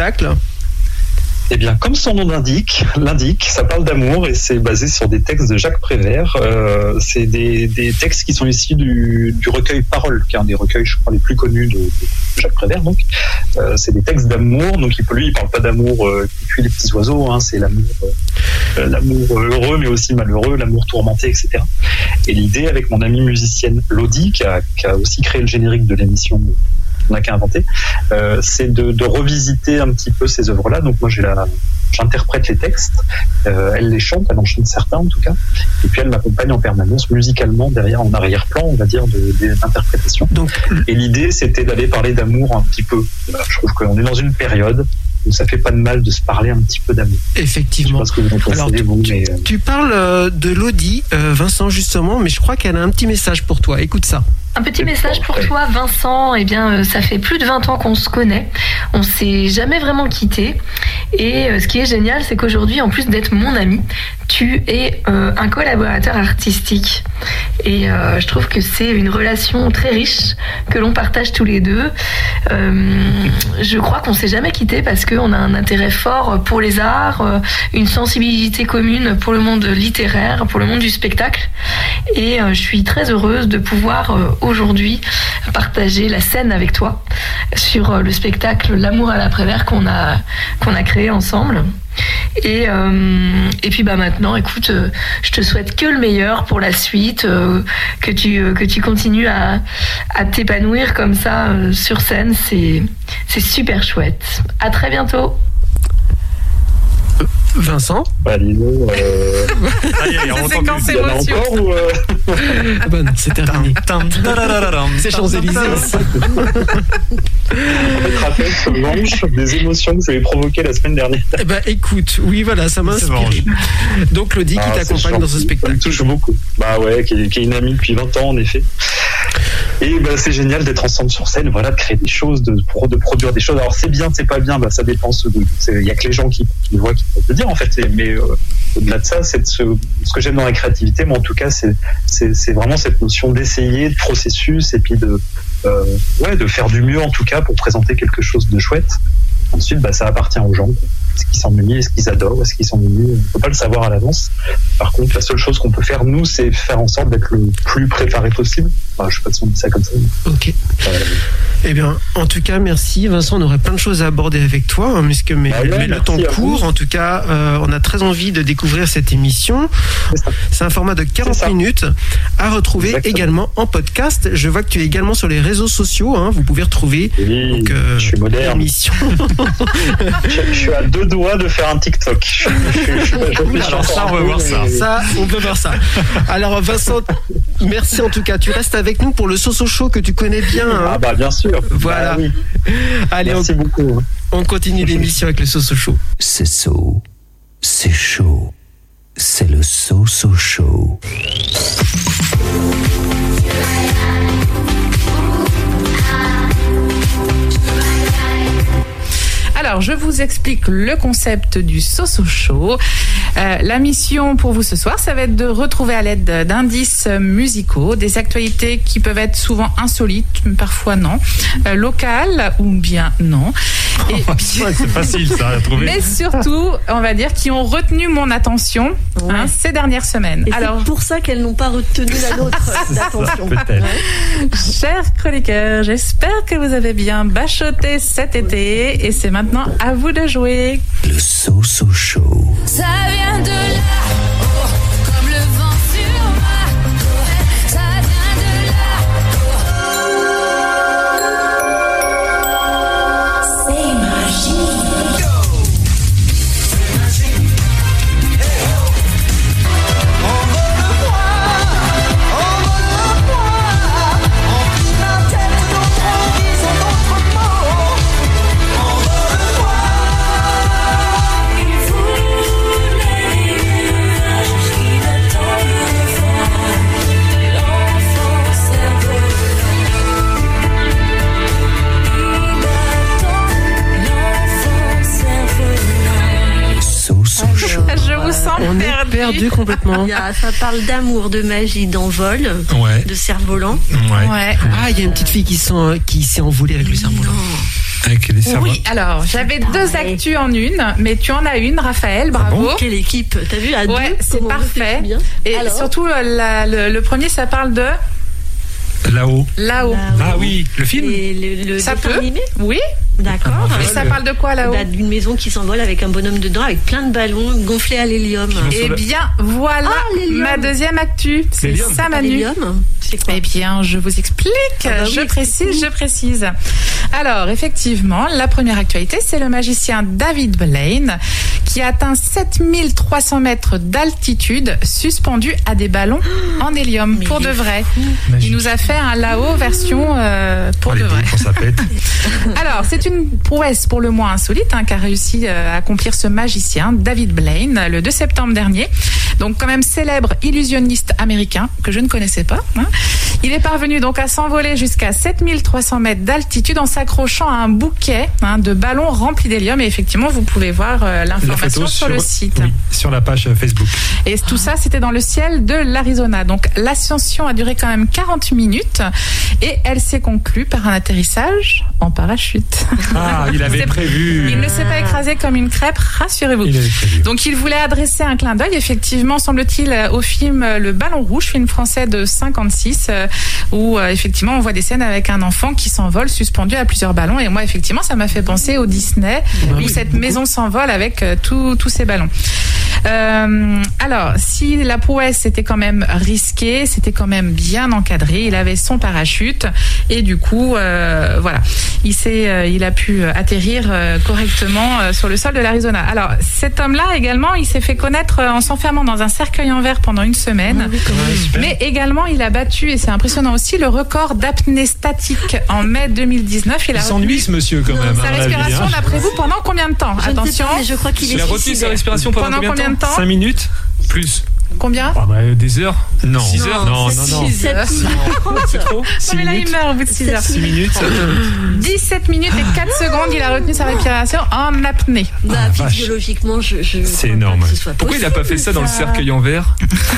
S12: Eh bien, comme son nom l'indique, l'indique, ça parle d'amour et c'est basé sur des textes de Jacques Prévert. Euh, c'est des, des textes qui sont issus du, du recueil Paroles, qui est un des recueils, je crois, les plus connus de, de Jacques Prévert. Donc, euh, c'est des textes d'amour. Donc, il, lui, il parle pas d'amour euh, qui tue les petits oiseaux. Hein, c'est l'amour, euh, l'amour heureux, mais aussi malheureux, l'amour tourmenté, et cetera. Et l'idée, avec mon amie musicienne Lodi, qui a, qui a aussi créé le générique de l'émission. On n'a qu'à inventer, euh, c'est de, de revisiter un petit peu ces œuvres-là. Donc moi, j'ai la, j'interprète les textes, euh, elle les chante, elle en chante certains en tout cas, et puis elle m'accompagne en permanence musicalement derrière, en arrière-plan, on va dire, de, de l'interprétation. Donc, et l'idée, c'était d'aller parler d'amour un petit peu. Je trouve qu'on est dans une période où ça fait pas de mal de se parler un petit peu d'amour.
S2: Effectivement.
S12: Je sais pas ce que vous en pensez.
S2: Alors, tu,
S12: vous,
S2: tu,
S12: mais...
S2: tu parles euh, de Lodi, euh, Vincent, justement, mais je crois qu'elle a un petit message pour toi. Écoute ça.
S3: Un petit message pour toi, Vincent. Eh bien, euh, ça fait plus de vingt ans qu'on se connaît. On s'est jamais vraiment quittés. Et euh, ce qui est génial, c'est qu'aujourd'hui, en plus d'être mon ami, tu es euh, un collaborateur artistique. Et euh, je trouve que c'est une relation très riche que l'on partage tous les deux. Euh, je crois qu'on s'est jamais quittés parce qu'on a un intérêt fort pour les arts, une sensibilité commune pour le monde littéraire, pour le monde du spectacle. Et euh, je suis très heureuse de pouvoir euh, aujourd'hui partager la scène avec toi sur euh, le spectacle L'amour à l'après-vert qu'on a, qu'on a créé ensemble. Et, euh, et puis bah maintenant, écoute, euh, je te souhaite que le meilleur pour la suite, euh, que tu euh, que tu continues à, à t'épanouir comme ça euh, sur scène, c'est c'est super chouette. À très bientôt.
S2: Vincent
S12: bah, disons, euh...
S4: Allez, allez, on
S7: séquence
S12: Il y en a
S7: émotion.
S12: encore ou euh...
S2: Ah ben, c'est terminé. C'est Champs-Élysées aussi.
S12: En fait, Raphaël se venge des émotions que vous avez provoquées la semaine dernière.
S2: Eh ben, écoute, oui, voilà, ça m'a inspiré. Donc, Claudie qui
S12: Ah, c'est
S2: t'accompagne dans ce
S12: gentil.
S2: spectacle.
S12: Ça me touche beaucoup. Bah ouais, qui est, qui est une amie depuis vingt ans, en effet. Et bah, c'est génial d'être ensemble sur scène, voilà, de créer des choses, de, de produire des choses. Alors, c'est bien, c'est pas bien, bah, ça dépend. Il y a que les gens qui, qui voient qui peuvent le dire, en fait. Mais euh, au-delà de ça, c'est de ce, ce que j'aime dans la créativité, mais en tout cas, c'est, c'est, c'est vraiment cette notion d'essayer, de processus, et puis de, euh, ouais, de faire du mieux, en tout cas, pour présenter quelque chose de chouette. Ensuite, bah, ça appartient aux gens. Est-ce qu'ils s'ennuient, est-ce qu'ils adorent, est-ce qu'ils s'ennuient? On ne peut pas le savoir à l'avance. Par contre, la seule chose qu'on peut faire, nous, c'est faire en sorte d'être le plus préparé possible. Enfin, je ne sais pas si on dit ça comme ça. Mais...
S2: Ok. Euh... Eh bien, en tout cas, merci. Vincent, on aurait plein de choses à aborder avec toi, hein, puisque mais,
S12: bah ouais,
S2: mais le temps court. En tout cas, euh, on a très envie de découvrir cette émission. C'est, c'est un format de quarante minutes à retrouver Exactement. Également en podcast. Je vois que tu es également sur les réseaux sociaux. Hein, vous pouvez retrouver
S12: oui,
S2: donc, euh,
S12: je suis moderne.
S2: L'émission.
S12: je, je suis à deux doigts de faire un TikTok. Je, je, je, je,
S4: oui, alors ça, on veut voir ça.
S2: Ça, on peut voir ça. Alors, Vincent, merci en tout cas. Tu restes avec nous pour le Soso Show que tu connais bien. Hein.
S12: Ah bah bien sûr.
S2: Voilà.
S12: Bah, oui.
S2: Allez,
S12: merci
S2: on,
S12: beaucoup.
S2: On continue l'émission avec le Soso Show.
S8: C'est so, c'est chaud. C'est le Soso Show.
S7: Alors, je vous explique le concept du Soso Show. Euh, la mission pour vous ce soir, ça va être de retrouver à l'aide d'indices musicaux des actualités qui peuvent être souvent insolites, mais parfois non, euh, locales ou bien non.
S4: Et... Oh, c'est facile ça à trouver.
S7: Mais surtout, on va dire, qui ont retenu mon attention ouais. hein, ces dernières semaines.
S13: Et Alors, c'est pour ça qu'elles n'ont pas retenu la nôtre d'attention.
S4: Peut-être.
S7: Chers chroniqueurs, j'espère que vous avez bien bachoté cet été et c'est maintenant à vous de jouer.
S8: Le Soso Show.
S14: Ça vient de là, oh, comme le vent sur ma peau. Ça vient de là, oh. C'est magique. C'est magique. Hey, oh. Envole-moi, envole-moi. Emplis ma tête d'autres horizons, d'autres mots. Envole-moi. Il voulait nuages qui m'attendent devant l'enfant cerf-volant. Il attend l'enfant cerf-volant.
S8: Soso Show.
S7: Je vous sens
S2: On
S7: perdu.
S2: est perdu complètement.
S13: Il y a, ça parle d'amour, de magie, d'envol,
S4: ouais.
S13: de cerf-volant.
S4: Ouais.
S7: Ouais.
S2: Ah, il y a une petite fille qui, sont, qui s'est envolée avec le cerf-volant.
S4: Avec les cerveaux.
S7: Oui, alors j'avais deux actus en une, mais tu en as une, Raphaël, bravo.
S4: Ah bon
S13: Quelle équipe, t'as vu à deux?
S7: Ouais, c'est
S13: comment on
S7: parfait.
S13: réfléchit bien.
S7: Et
S13: Alors
S7: surtout, la- le, le premier, ça parle de
S4: Là-haut.
S7: là-haut.
S4: Ah oui, le film.
S13: Et le, le
S7: Ça
S13: dessin
S7: peut
S13: animé.
S7: Oui.
S13: D'accord.
S7: Et ça parle de quoi là-haut
S13: Bah, d'une maison qui s'envole avec un bonhomme dedans, avec plein de ballons gonflés à l'hélium.
S7: Eh bien, voilà
S13: Ah, l'hélium.
S7: ma deuxième actu. C'est
S4: L'hélium.
S7: ça,
S13: Ah,
S7: Manu.
S13: l'hélium, c'est quoi?
S7: Eh bien, je vous explique,
S13: Ah bah
S7: je
S13: oui,
S7: précise, je précise. Alors, effectivement, la première actualité, c'est le magicien David Blaine qui a atteint sept mille trois cents mètres d'altitude suspendu à des ballons en hélium,
S13: Mais
S7: pour
S13: il
S7: de
S13: est
S7: vrai.
S4: Magique.
S7: Il nous a fait un là-haut version euh, pour
S4: Oh,
S7: de
S4: les
S7: vrai.
S4: billes, quand ça pète.
S7: Alors, c'est une prouesse pour le moins insolite hein, qu'a réussi euh, à accomplir ce magicien, David Blaine, le deux septembre dernier. Donc, quand même célèbre illusionniste américain, que je ne connaissais pas. Hein. Il est parvenu donc à s'envoler jusqu'à sept mille trois cents mètres d'altitude en s'accrochant à un bouquet hein, de ballons remplis d'hélium. Et effectivement, vous pouvez voir euh, l'information sur, sur le site.
S4: Oui, sur la page Facebook.
S7: Et tout ça, c'était dans le ciel de l'Arizona. Donc l'ascension a duré quand même quarante minutes et elle s'est conclue par un atterrissage en parachute.
S4: Ah, il avait prévu.
S7: Il ne s'est pas écrasé comme une crêpe, rassurez-vous.
S4: Il avait prévu.
S7: Donc il voulait adresser un clin d'œil, effectivement, semble-t-il, au film Le Ballon Rouge, film français de cinquante-six, où effectivement on voit des scènes avec un enfant qui s'envole suspendu à plusieurs ballons. Et moi, effectivement, ça m'a fait penser au Disney,
S2: Oui,
S7: où cette
S2: beaucoup.
S7: maison s'envole avec tous tous ces ballons. Euh, alors, si la prouesse était quand même risquée, c'était quand même bien encadré. Il avait son parachute et du coup, euh, voilà, il s'est, euh, il a pu atterrir euh, correctement euh, sur le sol de l'Arizona. Alors, cet homme-là également, il s'est fait connaître euh, en s'enfermant dans un cercueil en verre pendant une semaine.
S2: Oui, quand même.
S7: Mais également, il a battu, et c'est impressionnant aussi, le record d'apnée statique en mai deux mille dix-neuf. Il
S4: Il
S7: a
S4: s'ennuie ce monsieur quand même.
S7: sa
S4: à mon avis,
S7: respiration,
S4: hein.
S7: d'après vous, pendant combien de temps?
S13: Je ne sais
S7: Attention.
S13: pas, mais je crois qu'il est
S9: Il a retenu
S13: suicidaire.
S9: sa respiration pendant,
S7: Pendant combien de temps?
S4: Cinq minutes.
S9: Plus.
S7: Combien?
S9: Ah bah, des heures.
S4: Non.
S9: Six heures.
S4: Non, non, non.
S7: Six heures.
S9: C'est trop.
S7: Non,
S4: Six
S7: mais là, il
S4: minutes.
S7: meurt au bout de six heures.
S4: Six minutes.
S7: dix-sept minutes et quatre secondes, il a retenu sa respiration en apnée.
S13: Bah,
S4: Ah, vache.
S13: physiologiquement, je, je
S4: C'est
S13: crois
S4: énorme.
S13: pas que ce soit
S9: Pourquoi il a pas fait ça dans le
S7: ça.
S9: cercueil en verre?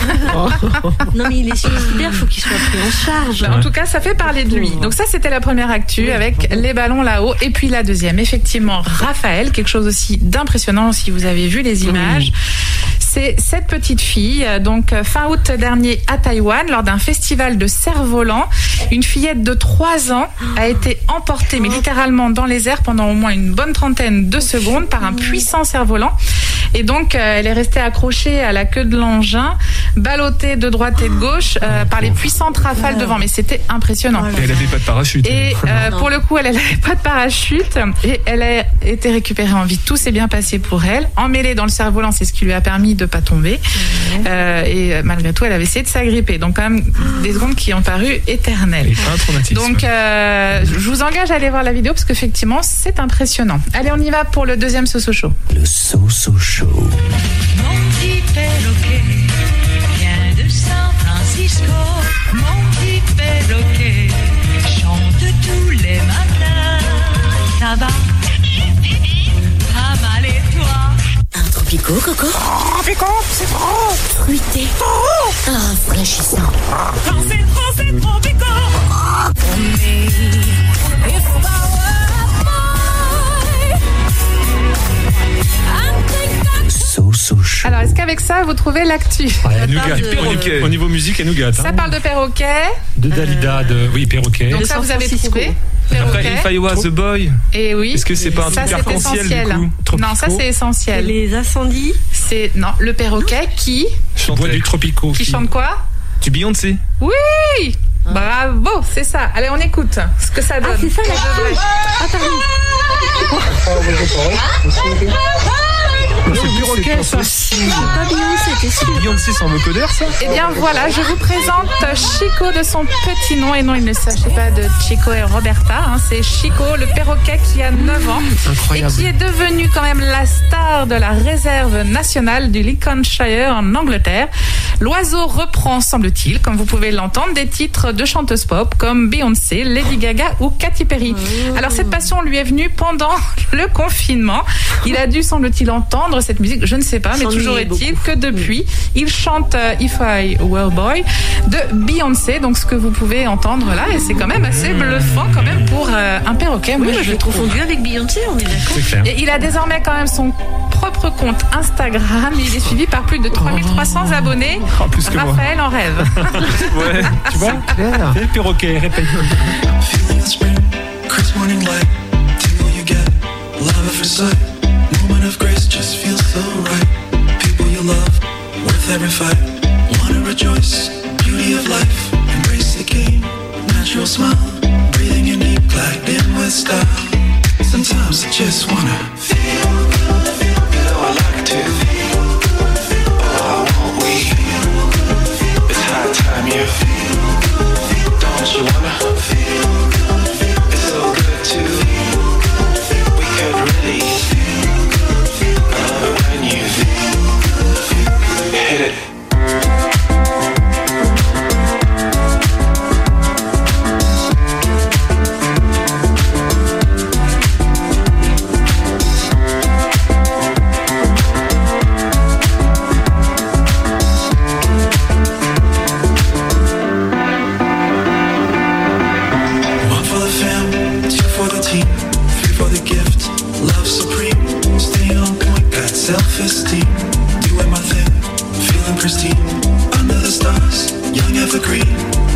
S13: Non, mais il est suicidaire, il faut qu'il soit pris en charge.
S7: En tout cas, ça fait parler de lui. Donc ça, c'était la première actu avec les ballons là-haut. Et puis la deuxième, effectivement, Raphaël, quelque chose aussi d'impressionnant si vous avez vu les images. C'est cette petite fille, donc fin août dernier à Taïwan, lors d'un festival de cerf-volant. Une fillette de trois ans a été emportée, mais littéralement dans les airs pendant au moins une bonne trentaine de secondes par un puissant cerf-volant. Et donc, euh, elle est restée accrochée à la queue de l'engin, ballottée de droite et de gauche euh, par les puissantes rafales de vent. Mais c'était impressionnant.
S9: Et elle avait pas de parachute.
S7: Et euh, pour le coup, elle n'avait pas de parachute et elle a été récupérée en vie. Tout s'est bien passé pour elle. Emmêlée dans le cerf-volant, c'est ce qui lui a permis de pas tomber. Euh, et malgré tout, elle avait essayé de s'agripper. Donc quand même des secondes qui ont paru éternelles.
S9: Et un traumatisme.
S7: Donc euh, je vous engage à aller voir la vidéo parce qu'effectivement, c'est impressionnant. Allez, on y va pour le deuxième So So Show.
S8: Le So-So Show.
S14: Mon petit perroquet vient de San Francisco. Mon petit perroquet chante tous les matins. Ça va? Pas mal et toi?
S10: Un tropico, Coco.
S14: Tropico, c'est trop.
S10: Fruité. Rafraîchissant.
S14: Quand c'est trop, c'est tropico. For me, if I were a boy, I think I
S8: So-So Show.
S7: Alors, est-ce qu'avec ça, vous trouvez l'actu?
S4: Ouais, elle nous gâte.
S13: de-
S4: Au niveau- Au niveau musique, elle nous gâte.
S7: Ça
S4: hein.
S7: parle de perroquet.
S4: De Dalida, de oui, perroquet.
S7: Donc
S13: De
S7: ça,
S13: San
S7: vous avez
S13: Francisco.
S7: trouvé.
S9: Après,
S7: Perroquet.
S9: If I Was a Boy.
S7: Et oui.
S9: Est-ce que c'est pas un
S7: Ça,
S9: truc
S7: c'est
S9: arc-en-ciel du
S7: essentiel.
S9: coup?
S7: Non, ça, c'est essentiel.
S13: Les incendies.
S7: C'est non le perroquet qui
S4: Bois
S9: Chantait.
S4: du tropico.
S7: qui chante quoi?
S9: Du Beyoncé.
S7: Oui. Bravo, c'est ça. Allez, on écoute ce que ça donne.
S13: Ah, c'est ça la Ah, pardon.
S9: C'est le perroquet, ça.
S13: Pas Beyoncé, t'es sûr?
S9: Beyoncé sans vocodeur, ça?
S7: Eh bien voilà, je vous présente Chico de son petit nom. Et non, il ne s'agit pas de Chico et Roberta. Hein, c'est Chico, le perroquet qui a neuf ans.
S2: Incroyable.
S7: Et qui est devenu quand même la star de la réserve nationale du Lincolnshire en Angleterre. L'oiseau reprend, semble-t-il, comme vous pouvez l'entendre, des titres de chanteuses pop comme Beyoncé, Lady Gaga ou Katy Perry. Alors cette passion lui est venue pendant le confinement. Il a dû, semble-t-il, entendre cette musique, je ne sais pas, mais
S13: S'ennuyer
S7: toujours est-il
S13: beaucoup.
S7: que depuis, il chante euh, If I Were a Boy de Beyoncé, donc ce que vous pouvez entendre là, et c'est quand même assez bluffant quand même pour euh, un perroquet.
S13: Oui,
S7: Moi,
S13: moi, je l'ai
S7: trouve.
S13: confondu avec Beyoncé, on est d'accord.
S4: C'est clair.
S7: Et il a désormais quand même son propre compte Instagram. Il est suivi par plus de trois mille trois cents abonnés.
S9: Oh, plus que moi.
S7: Raphaël en rêve.
S9: Ouais.
S4: Tu vois?
S2: Claire.
S4: Et perroquet, répète.
S15: Feeling of spring, crisp morning light. Tingle you get, love at first sight. Moment of grace just feels so right. People you love, worth every fight. Wanna rejoice, beauty of life. Embrace the game, natural smile. Breathing in deep, glide in with style. Sometimes I just wanna feel good, feel good. Oh, I like to feel good, feel good. Oh, won't we feel good, feel good. It's high time you feel good, feel good. Don't you wanna feel good, feel good. It's so good to feel good, feel good. We could really feel good, feel good. I love it when you feel good, feel good. Hit it.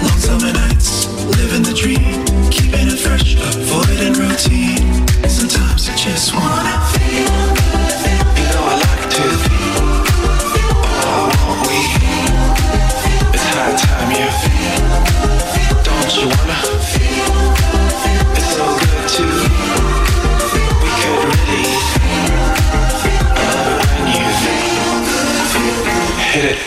S15: Long summer nights, living the dream, keeping it fresh, avoiding routine. Sometimes I just wanna feel good, you know I like to feel. Oh, won't we? It's high time you feel. Don't you wanna feel? It's so good to feel. We could really feel. I love it when you feel. Hit it.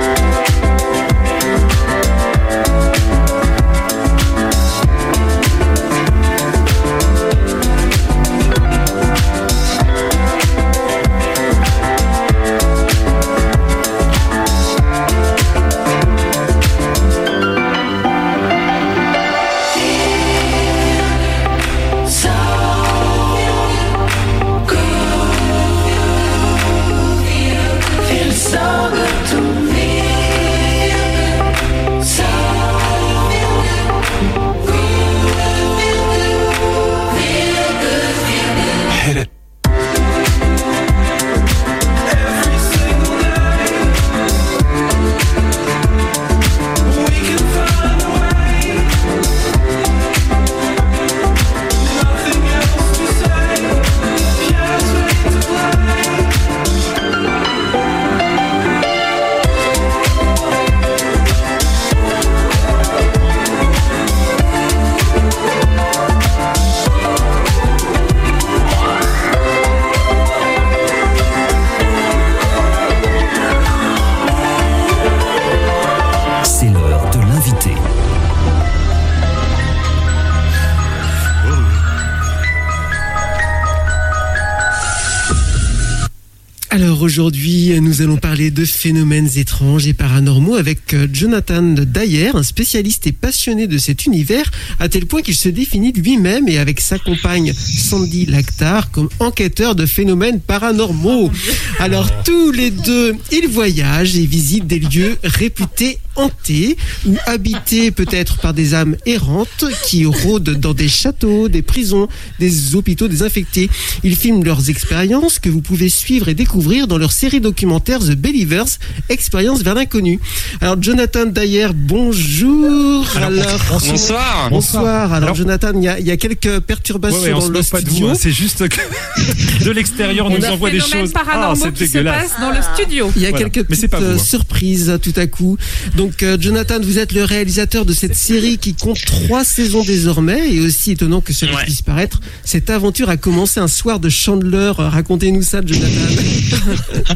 S2: Aujourd'hui, nous allons parler de phénomènes étranges et paranormaux avec Jonathan Dyer, un spécialiste et passionné de cet univers, à tel point qu'il se définit lui-même et avec sa compagne Sandy Lactar comme enquêteur de phénomènes paranormaux. Alors tous les deux, ils voyagent et visitent des lieux réputés hantés ou habités peut-être par des âmes errantes qui rôdent dans des châteaux, des prisons, des hôpitaux désinfectés. Ils filment leurs expériences que vous pouvez suivre et découvrir dans leur série documentaire The Believers, expérience vers l'inconnu. Alors Jonathan Dyer, bonjour.
S4: Alors,
S2: Alors,
S16: bonsoir.
S2: Bonsoir. Alors,
S4: Alors,
S2: Jonathan, il y, a, il y a quelques perturbations
S4: ouais, ouais, on
S2: dans
S4: se
S2: le
S4: moque pas de
S2: studio.
S4: vous, hein, c'est juste que de l'extérieur on,
S7: On
S4: nous
S7: a
S4: envoie des
S7: phénomènes
S4: choses.
S7: paranormaux
S4: c'est
S7: qui se
S4: dégueulasse.
S7: passent dans le studio.
S2: Il y a
S4: Voilà.
S2: quelques
S4: Mais c'est
S2: petites
S4: pas vous,
S2: euh,
S4: hein.
S2: surprises tout à coup. Donc euh, Jonathan, vous êtes le réalisateur de cette série qui compte trois saisons désormais, et aussi étonnant que cela
S16: Ouais.
S2: puisse paraître, cette aventure a commencé un soir de Chandler. Racontez-nous ça, Jonathan.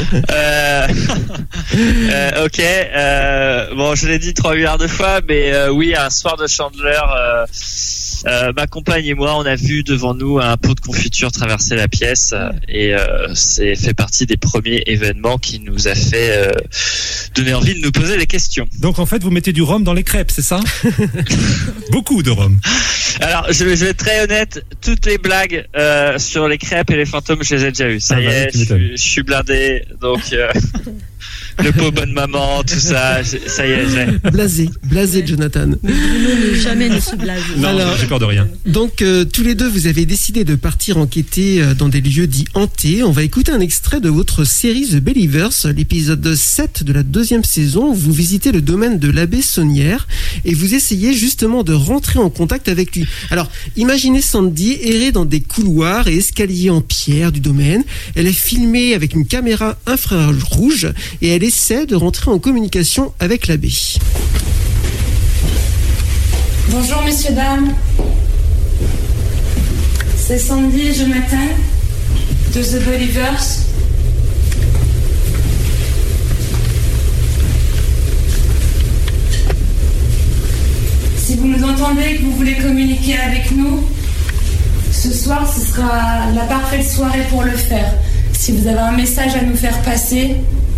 S16: euh... euh, ok. Euh... Bon, je l'ai dit trois milliards de fois, mais euh, oui, un soir de Chandler. Euh... Euh, ma compagne et moi, on a vu devant nous un pot de confiture traverser la pièce, euh, et euh, c'est fait partie des premiers événements qui nous a fait euh, donner envie de nous poser des questions.
S4: Donc en fait, vous mettez du rhum dans les crêpes, c'est ça? Beaucoup de rhum.
S16: Alors, je, je vais être très honnête, toutes les blagues euh, sur les crêpes et les fantômes, je les ai déjà eues. Ça
S4: Ah
S16: y
S4: bah,
S16: est,
S4: tu
S16: je,
S4: m'étonnes.
S16: suis- je suis blindé, donc euh, le pot bonne maman, tout ça, j'ai- ça y est, j'ai.
S2: Blasé, blasé, Jonathan.
S13: Bruno ne jamais ne se blase.
S4: Non,
S2: Alors,
S4: j'ai peur de rien.
S2: Donc euh, tous les deux, vous avez décidé de partir enquêter euh, dans des lieux dits hantés. On va écouter un extrait de votre série The Believers, l'épisode sept de la deuxième saison. Vous visitez le domaine de l'abbé Saunière et vous essayez justement de rentrer en contact avec lui. Alors, imaginez Sandy errer dans des couloirs et escaliers en pierre du domaine. Elle est filmée avec une caméra infrarouge et elle essaie de rentrer en communication avec l'abbé.
S17: Bonjour messieurs, dames. C'est Sandy et Jonathan de The Believers. Si vous nous entendez et que vous voulez communiquer avec nous, ce soir ce sera la parfaite soirée pour le faire. Si vous avez un message à nous faire passer,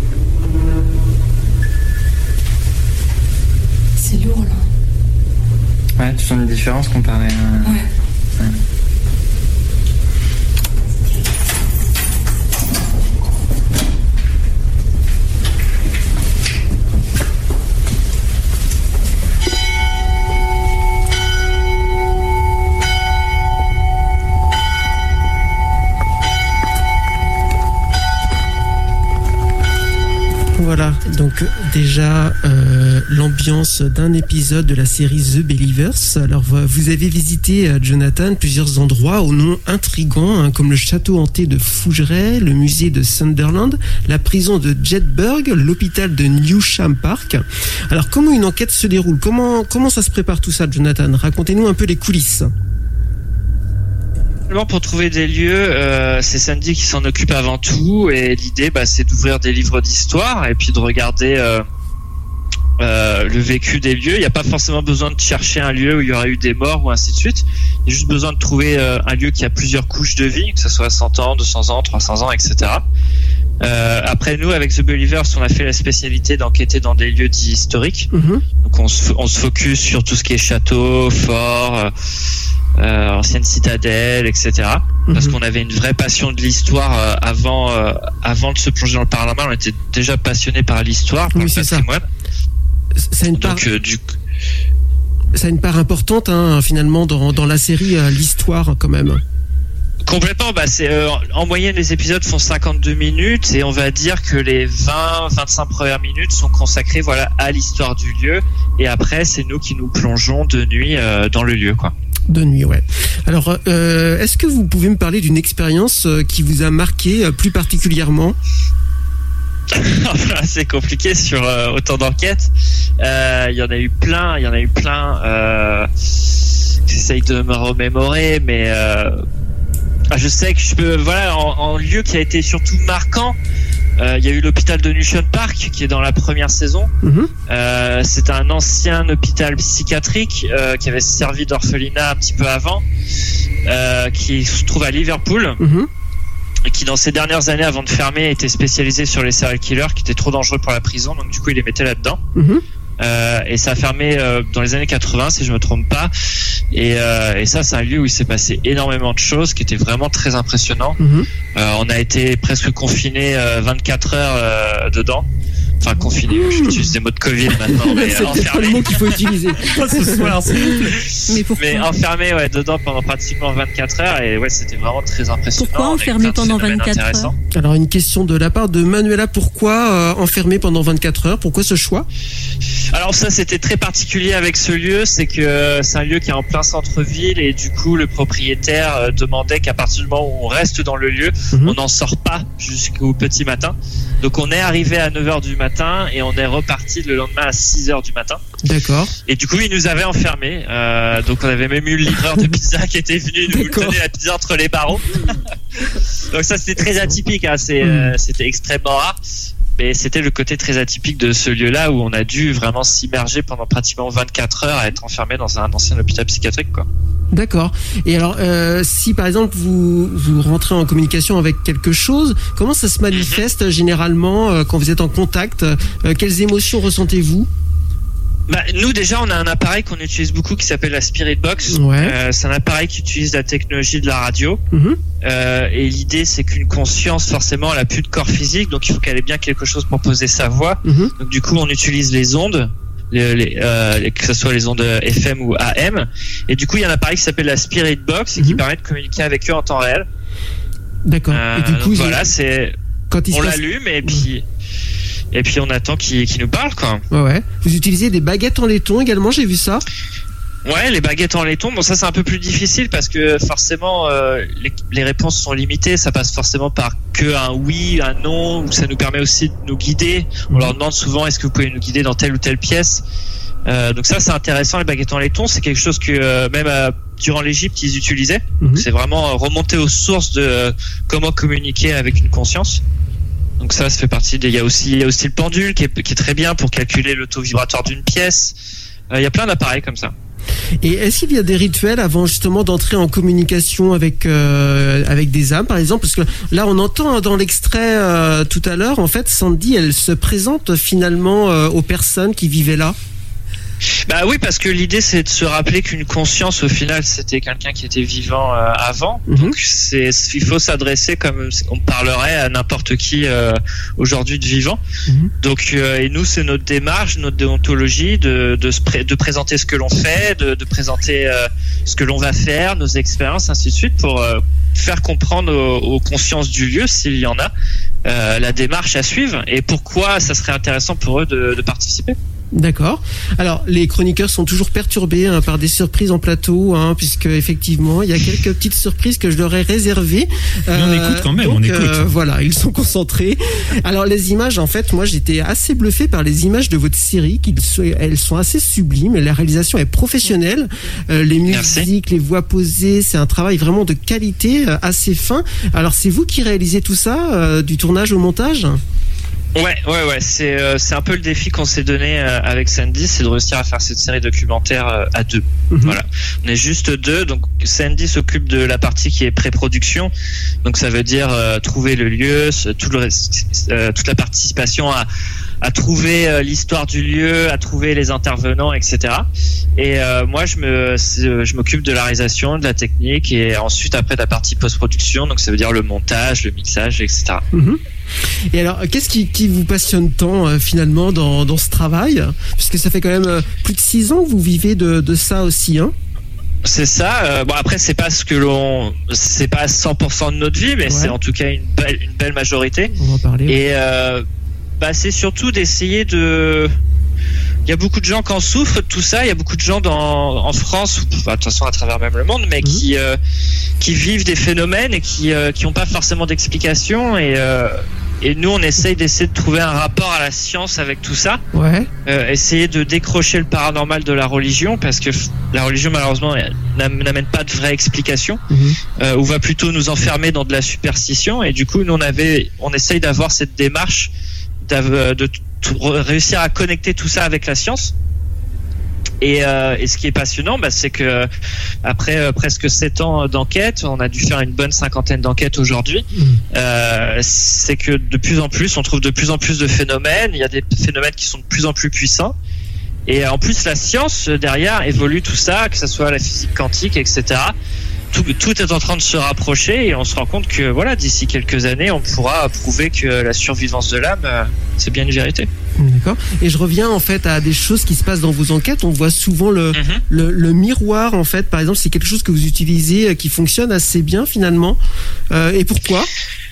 S17: c'est lourd là.
S18: Ouais, tu sens une différence comparé à...
S17: Ouais.
S18: Ouais.
S2: Voilà. Voilà, donc déjà euh, l'ambiance d'un épisode de la série The Believers. Alors vous avez visité, euh, Jonathan, plusieurs endroits au nom intrigants, hein, comme le château hanté de Fougeray, le musée de Sunderland, la prison de Jedburgh, l'hôpital de Newsham Park. Alors comment une enquête se déroule ? Comment, comment ça se prépare tout ça, Jonathan ? Racontez-nous un peu les coulisses.
S16: Pour trouver des lieux, euh, c'est Sandy qui s'en occupe avant tout, et l'idée, bah, c'est d'ouvrir des livres d'histoire et puis de regarder euh, euh, le vécu des lieux. Il n'y a pas forcément besoin de chercher un lieu où il y aura eu des morts ou ainsi de suite. Il y a juste besoin de trouver euh, un lieu qui a plusieurs couches de vie, que ce soit cent ans, deux cents ans, trois cents ans, et cetera. Euh, après, nous, avec The Believers, on a fait la spécialité d'enquêter dans des lieux dits historiques. Mm-hmm. Donc on se, on se focus sur tout ce qui est château, fort, euh, Euh, ancienne citadelle, et cetera. Mm-hmm. Parce qu'on avait une vraie passion de l'histoire euh, avant, euh, avant de se plonger dans le paranormal. On était déjà passionné par l'histoire, par
S2: oui,
S16: le patrimoine.
S2: Ça. Ça a une part,
S16: Donc, euh, du...
S2: ça a une part importante, hein, finalement, dans, dans la série, euh, l'histoire, quand même.
S16: Complètement. Bah, c'est, euh, en moyenne, les épisodes font cinquante-deux minutes, et on va dire que les vingt à vingt-cinq premières minutes sont consacrées, voilà, à l'histoire du lieu. Et après, c'est nous qui nous plongeons de nuit euh, dans le lieu, quoi.
S2: De nuit, ouais. Alors, euh, est-ce que vous pouvez me parler d'une expérience qui vous a marqué euh, plus particulièrement ?
S16: C'est compliqué sur euh, autant d'enquêtes. Il euh, y en a eu plein, il y en a eu plein. Euh, j'essaye de me remémorer, mais euh, je sais que je peux. Voilà, en, en lieu qui a été surtout marquant. Il euh, y a eu l'hôpital de Newsham Park qui est dans la première saison. Mmh. Euh, c'est un ancien hôpital psychiatrique euh, qui avait servi d'orphelinat un petit peu avant, euh, qui se trouve à Liverpool. Mmh. Et qui dans ces dernières années avant de fermer était spécialisé sur les serial killers qui étaient trop dangereux pour la prison, donc du coup il les mettait là-dedans. Mmh. Euh, et ça a fermé euh, dans les années quatre-vingts si je me trompe pas, et, euh, et ça c'est un lieu où il s'est passé énormément de choses qui étaient vraiment très impressionnants. Mmh. Euh, on a été presque confinés euh, vingt-quatre heures euh, dedans. Enfin, confiné, j'utilise des mots de Covid maintenant, mais
S2: c'est
S16: enfermé.
S2: C'est pas le mot qu'il faut utiliser.
S16: Ce soir,
S2: mais,
S16: mais enfermé, ouais, dedans pendant pratiquement vingt-quatre heures, et ouais, c'était vraiment très impressionnant.
S13: Pourquoi enfermé pendant vingt-quatre heures ?
S2: Alors, une question de la part de Manuela, pourquoi euh, enfermé pendant vingt-quatre heures ? Pourquoi ce choix ?
S16: Alors ça, c'était très particulier avec ce lieu, c'est que c'est un lieu qui est en plein centre-ville, et du coup, le propriétaire euh, demandait qu'à partir du moment où on reste dans le lieu, mmh. on n'en sort pas jusqu'au petit matin. Donc on est arrivé à neuf heures du matin, et on est reparti le lendemain à six heures du matin.
S2: D'accord.
S16: Et du coup, ils nous avaient enfermés. Euh, donc, on avait même eu le livreur de pizza qui était venu nous donner la pizza entre les barreaux. Donc ça, c'était très atypique. Hein. C'est, mmh. euh, c'était extrêmement rare. Mais c'était le côté très atypique de ce lieu-là où on a dû vraiment s'immerger pendant pratiquement vingt-quatre heures à être enfermé dans un ancien hôpital psychiatrique, quoi.
S2: D'accord. Et alors, euh, si par exemple vous vous rentrez en communication avec quelque chose, comment ça se manifeste mmh. généralement euh, quand vous êtes en contact ? euh, Quelles émotions ressentez-vous ?
S16: Bah, nous déjà on a un appareil qu'on utilise beaucoup qui s'appelle la Spirit Box.
S2: Ouais.
S16: Euh, c'est un appareil qui utilise la technologie de la radio. Mmh. Euh, et l'idée c'est qu'une conscience forcément elle a plus de corps physique, donc il faut qu'elle ait bien quelque chose pour poser sa voix. Mmh. Donc du coup on utilise les ondes. Les, les, euh, que ce soit les ondes F M ou A M, et du coup il y a un appareil qui s'appelle la Spirit Box et mmh. qui permet de communiquer avec eux en temps réel.
S2: D'accord.
S16: Euh,
S2: et du coup,
S16: voilà, c'est
S2: quand il
S16: on
S2: passe...
S16: l'allume et puis et puis on attend qu'il, qu'il nous parle, quoi.
S2: Ouais, ouais. Vous utilisez des baguettes en laiton également, j'ai vu ça.
S16: Ouais, les baguettes en laiton, bon ça c'est un peu plus difficile parce que forcément euh, les, les réponses sont limitées, ça passe forcément par que un oui, un non, ou ça nous permet aussi de nous guider. On leur demande souvent est-ce que vous pouvez nous guider dans telle ou telle pièce. Euh, donc ça c'est intéressant, les baguettes en laiton, c'est quelque chose que euh, même euh, durant l'Égypte ils utilisaient. Mm-hmm. Donc, c'est vraiment remonter aux sources de euh, comment communiquer avec une conscience. Donc ça, ça fait partie des. Il y a aussi, il y a aussi le pendule qui est, qui est très bien pour calculer le taux vibratoire d'une pièce. Euh, il y a plein d'appareils comme ça.
S2: Et est-ce qu'il y a des rituels avant justement d'entrer en communication avec euh, avec des âmes, par exemple, parce que là on entend dans l'extrait euh, tout à l'heure, en fait, Sandy, elle se présente finalement euh, aux personnes qui vivaient là.
S16: Bah oui, parce que l'idée c'est de se rappeler qu'une conscience au final c'était quelqu'un qui était vivant euh, avant. Mm-hmm. Donc c'est il faut s'adresser comme on parlerait à n'importe qui euh, aujourd'hui de vivant. Mm-hmm. Donc euh, et nous c'est notre démarche, notre déontologie de de, se pré- de présenter ce que l'on fait, de, de présenter euh, ce que l'on va faire, nos expériences, ainsi de suite pour euh, faire comprendre aux, aux consciences du lieu, s'il y en a, euh, la démarche à suivre et pourquoi ça serait intéressant pour eux de, de participer.
S2: D'accord. Alors, les chroniqueurs sont toujours perturbés hein, par des surprises en plateau, hein, puisque effectivement, il y a quelques petites surprises que je leur ai réservées.
S4: Mais on
S2: Euh,
S4: écoute quand même,
S2: donc,
S4: on écoute.
S2: euh, voilà, ils sont concentrés. Alors, les images, en fait, moi, j'étais assez bluffé par les images de votre série, qui elles sont assez sublimes. La réalisation est professionnelle. Euh, les musiques, les voix posées, c'est un travail vraiment de qualité, euh, assez fin. Alors, c'est vous qui réalisez tout ça, euh, du tournage au montage ?
S16: Ouais, ouais, ouais. C'est euh, c'est un peu le défi qu'on s'est donné euh, avec Sandy, c'est de réussir à faire cette série documentaire euh, à deux.
S2: Mhm.
S16: Voilà, on est juste deux. Donc Sandy s'occupe de la partie qui est pré-production. Donc ça veut dire euh, trouver le lieu, ce- tout le reste, euh, toute la participation à à trouver euh, l'histoire du lieu, à trouver les intervenants, et cetera. Et euh, moi, je me c'est- je m'occupe de la réalisation, de la technique, et ensuite après de la partie post-production. Donc ça veut dire le montage, le mixage, et cetera.
S2: Mhm. Et alors, qu'est-ce qui, qui vous passionne tant euh, finalement dans, dans ce travail ? Puisque ça fait quand même euh, plus de six ans que vous vivez de, de ça aussi, hein ?
S16: C'est ça. Euh, bon après c'est pas ce que l'on, c'est pas cent pour cent de notre vie, mais
S2: Ouais.
S16: c'est en tout cas une belle, une belle majorité.
S2: On va en parler. ouais.
S16: Et euh, bah c'est surtout d'essayer de. Il y a beaucoup de gens qui en souffrent de tout ça. Il y a beaucoup de gens dans en France, ou enfin, de toute façon à travers même le monde, mais qui euh, qui vivent des phénomènes et qui euh, qui ont pas forcément d'explication. Et euh, et nous on essaye d'essayer de trouver un rapport à la science avec tout ça.
S2: Ouais.
S16: Euh, essayer de décrocher le paranormal de la religion, parce que f- la religion malheureusement elle n'am- n'amène pas de vraie explication,
S2: Mhm.
S16: euh, ou va plutôt nous enfermer dans de la superstition. Et du coup nous on avait on essaye d'avoir cette démarche d'av- de t- réussir à connecter tout ça avec la science. Et, euh, et ce qui est passionnant, bah, c'est que après euh, presque sept ans d'enquête, on a dû faire une bonne cinquantaine d'enquêtes aujourd'hui. Euh, c'est que de plus en plus, on trouve de plus en plus de phénomènes. Il y a des phénomènes qui sont de plus en plus puissants. Et en plus, la science euh, derrière évolue tout ça, que ce soit la physique quantique, et cetera. Tout, tout est en train de se rapprocher, et on se rend compte que voilà, d'ici quelques années, on pourra prouver que la survivance de l'âme, euh, c'est bien une vérité.
S2: D'accord. Et je reviens en fait à des choses qui se passent dans vos enquêtes. On voit souvent le, le, le miroir en fait. Par exemple, c'est quelque chose que vous utilisez euh, qui fonctionne assez bien finalement. Euh, et pourquoi ?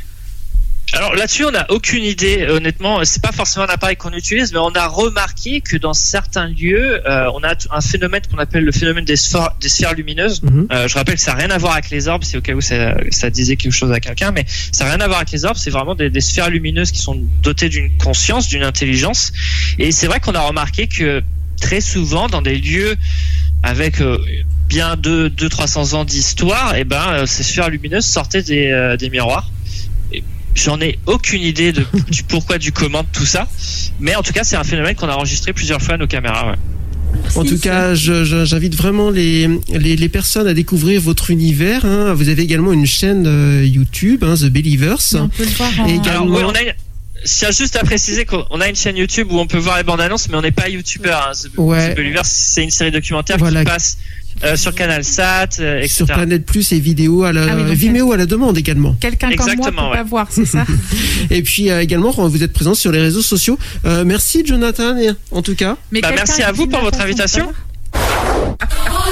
S16: Alors là-dessus, on n'a aucune idée. Honnêtement, c'est pas forcément un appareil qu'on utilise, mais on a remarqué que dans certains lieux, euh, on a t- un phénomène qu'on appelle le phénomène des sphères, des sphères lumineuses.
S2: Mhm.
S16: Euh, je rappelle que ça n'a rien à voir avec les orbes, c'est au cas où ça, ça disait quelque chose à quelqu'un, mais ça n'a rien à voir avec les orbes. C'est vraiment des, des sphères lumineuses qui sont dotées d'une conscience, d'une intelligence. Et c'est vrai qu'on a remarqué que très souvent, dans des lieux avec euh, bien deux, deux, trois cents ans d'histoire, et ben, euh, ces sphères lumineuses sortaient des, euh, des miroirs. J'en ai aucune idée de, du pourquoi, du comment de tout ça. Mais en tout cas, c'est un phénomène qu'on a enregistré plusieurs fois à nos caméras. Ouais.
S2: En tout cas, je- je- j'invite vraiment les, les, les personnes à découvrir votre univers. Hein. Vous avez également une chaîne euh, YouTube, hein, The Believers.
S7: On peut le voir en...
S2: Et
S16: Alors,
S2: également...
S16: oui, on a une... Je tiens juste à préciser qu'on a une chaîne YouTube où on peut voir les bandes annonces, mais on n'est pas youtubeur. Hein. The,
S2: Ouais.
S16: The Believers, c'est une série documentaire
S2: Voilà.
S16: qui passe euh, sur Canal Sat, euh, et cetera.
S2: Sur Planète Plus et vidéo à la,
S7: Ah oui, donc
S2: Vimeo à la demande également.
S7: Quelqu'un comme moi
S16: Exactement,
S7: peut
S16: ouais.
S7: pas voir, c'est ça?
S2: Et puis euh, également, vous êtes présent sur les réseaux sociaux. Euh, merci Jonathan, et- en tout cas.
S7: Mais
S16: Bah,
S7: quelqu'un
S16: merci à
S7: qui
S16: vous
S7: dit
S16: pour votre
S7: n'importe
S16: invitation.
S7: quoi.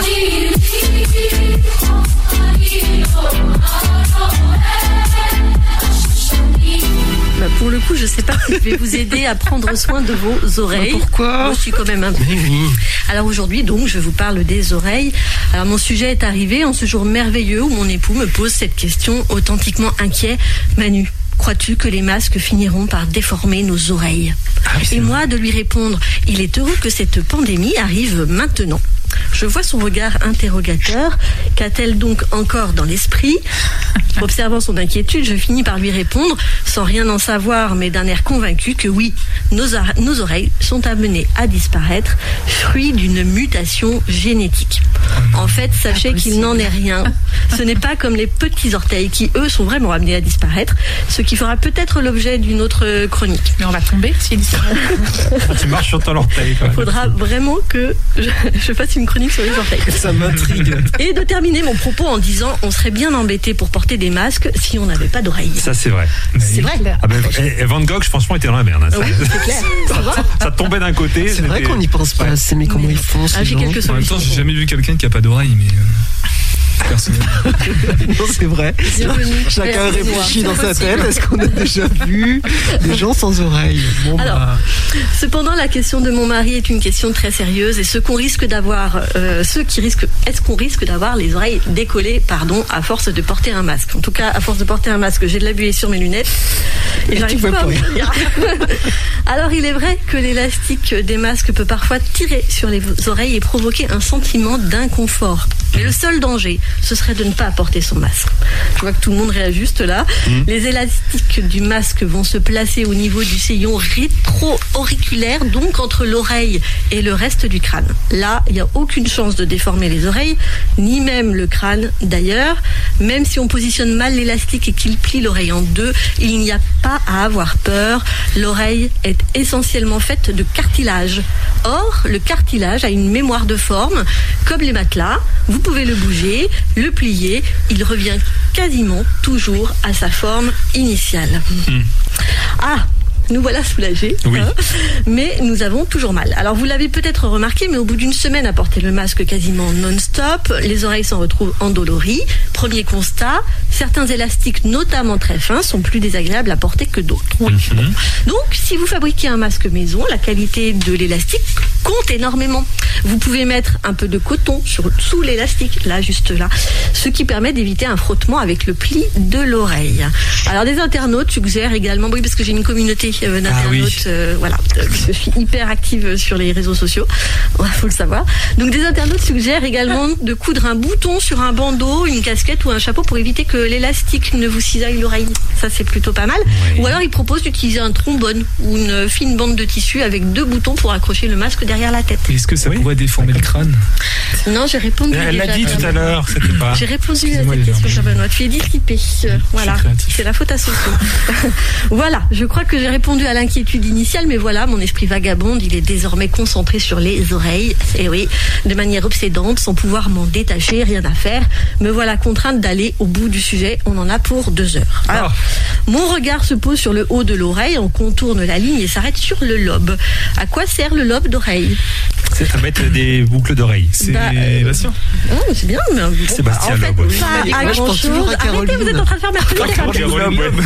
S13: Bah, pour le coup, je sais pas si je vais vous aider à prendre soin de vos oreilles.
S2: Pourquoi ?
S13: Moi, je suis quand même un peu. Alors aujourd'hui, donc, je vous parle des oreilles. Alors mon sujet est arrivé en ce jour merveilleux où mon époux me pose cette question authentiquement inquiet. Manu, crois-tu que les masques finiront par déformer nos oreilles ? Et moi, de lui répondre, il est heureux que cette pandémie arrive maintenant. Je vois son regard interrogateur. Qu'a-t-elle donc encore dans l'esprit ? Observant son inquiétude, je finis par lui répondre, sans rien en savoir, mais d'un air convaincu, que oui, nos, ar- nos oreilles sont amenées à disparaître, fruit d'une mutation génétique. En fait, sachez qu'il n'en est rien. Ce n'est pas comme les petits orteils qui, eux, sont vraiment amenés à disparaître, ce qui fera peut-être l'objet d'une autre chronique.
S7: Mais on va tomber s'il dit ça.
S4: Ah, tu marches sur ton orteil quand
S13: Il
S4: même.
S13: faudra vraiment que je, je fasse une chronique sur les orteils.
S2: Ça m'intrigue.
S13: Et de terminer mon propos en disant, on serait bien embêté pour porter des masques si on n'avait pas d'oreilles.
S4: Ça, c'est vrai.
S13: C'est vrai.
S4: Ah ben, et- et Van Gogh, franchement, était dans la merde. hein. Ça,
S13: Oui, c'est clair. Tu vois ?
S4: ça tombait d'un côté.
S2: C'est vrai
S4: c'était-
S2: qu'on n'y pense pas assez, mais comment ils font
S13: Ah,
S2: ces
S13: j'ai
S2: gens
S13: quelques
S9: En même temps,
S13: solutions.
S9: j'ai jamais vu quelqu'un qui a pas d'oreille, mais. euh, personnellement.
S2: Non, c'est vrai.
S3: Bienvenue.
S2: Chacun
S3: Bienvenue.
S2: réfléchit dans sa
S3: C'est
S2: tête.
S3: possible.
S2: Est-ce qu'on a déjà vu des gens sans oreilles? Bon,
S3: Alors,
S2: bah,
S3: cependant, la question de mon mari est une question très sérieuse et ce qu'on risque d'avoir, euh, ceux qui risquent, est-ce qu'on risque d'avoir les oreilles décollées, pardon, à force de porter un masque? En tout cas, à force de porter un masque, j'ai de la buée sur mes lunettes et
S2: Et
S3: j'arrive
S2: tu vois
S3: pas à
S2: plus
S3: me dire. Alors, il est vrai que l'élastique des masques peut parfois tirer sur les oreilles et provoquer un sentiment d'inconfort. Mais le seul danger, ce serait de ne pas porter son masque. Je vois que tout le monde réajuste là.
S4: Mmh.
S3: Les élastiques du masque vont se placer au niveau du sillon rétro-auriculaire, donc entre l'oreille et le reste du crâne. Là, il n'y a aucune chance de déformer les oreilles, ni même le crâne d'ailleurs. Même si on positionne mal l'élastique et qu'il plie l'oreille en deux, il n'y a pas à avoir peur. L'oreille est essentiellement faite de cartilage. Or, le cartilage a une mémoire de forme, comme les matelas. Vous pouvez le bouger, le plier, il revient quasiment toujours à sa forme initiale.
S4: Mmh.
S3: Ah, nous voilà soulagés,
S4: Oui.
S3: hein, mais nous avons toujours mal. Alors vous l'avez peut-être remarqué, mais au bout d'une semaine à porter le masque quasiment non-stop, les oreilles s'en retrouvent endolories. Premier constat, certains élastiques, notamment très fins, sont plus désagréables à porter que d'autres.
S4: Mhm.
S3: Donc, si vous fabriquez un masque maison, la qualité de l'élastique compte énormément. Vous pouvez mettre un peu de coton sur, sous l'élastique, là, juste là, ce qui permet d'éviter un frottement avec le pli de l'oreille. Alors, des internautes suggèrent également, oui, parce que j'ai une communauté euh, d'internautes,
S4: Ah oui.
S3: euh, voilà, euh, je suis hyper active sur les réseaux sociaux, il faut le savoir. Donc, des internautes suggèrent également de coudre un bouton sur un bandeau, une casquette ou un chapeau pour éviter que l'élastique ne vous cisaille l'oreille. Ça, c'est plutôt pas mal.
S4: Oui.
S3: Ou alors, ils proposent d'utiliser un trombone ou une fine bande de tissu avec deux boutons pour accrocher le masque derrière la tête.
S9: Est-ce que ça
S4: Oui.
S9: pourrait déformer le crâne?
S3: Non, j'ai répondu.
S4: Elle l'a
S3: déjà,
S4: dit tout
S3: Jean
S4: à
S3: Benoît.
S4: l'heure, c'était pas.
S3: J'ai répondu à
S9: Excusez-moi,
S3: cette
S9: les
S3: question,
S9: gens.
S3: Jean Benoît. Tu es dissipé. Euh, Voilà,
S9: créatif.
S3: c'est la faute à Soso. Voilà, je crois que j'ai répondu à l'inquiétude initiale, mais voilà, mon esprit vagabonde, il est désormais concentré sur les oreilles. Et oui, de manière obsédante, sans pouvoir m'en détacher, rien à faire. Me voilà contrainte d'aller au bout du sujet. On en a pour deux heures. Alors, mon regard se pose sur le haut de l'oreille, on contourne la ligne et s'arrête sur le lobe. À quoi sert le lobe d'oreille?
S4: C'est à mettre des boucles d'oreilles.
S9: C'est
S3: Bah, euh,
S9: Bastien.
S3: Oh, c'est bien, mais bon,
S4: Sébastien
S3: en fait,
S4: Loeb, oui.
S3: pas
S2: Moi,
S3: à
S2: je
S3: grand
S2: pense toujours
S3: chose.
S2: à Caroline.
S3: Arrêtez, vous êtes en train de faire mercredi.
S4: Caroline Loeb.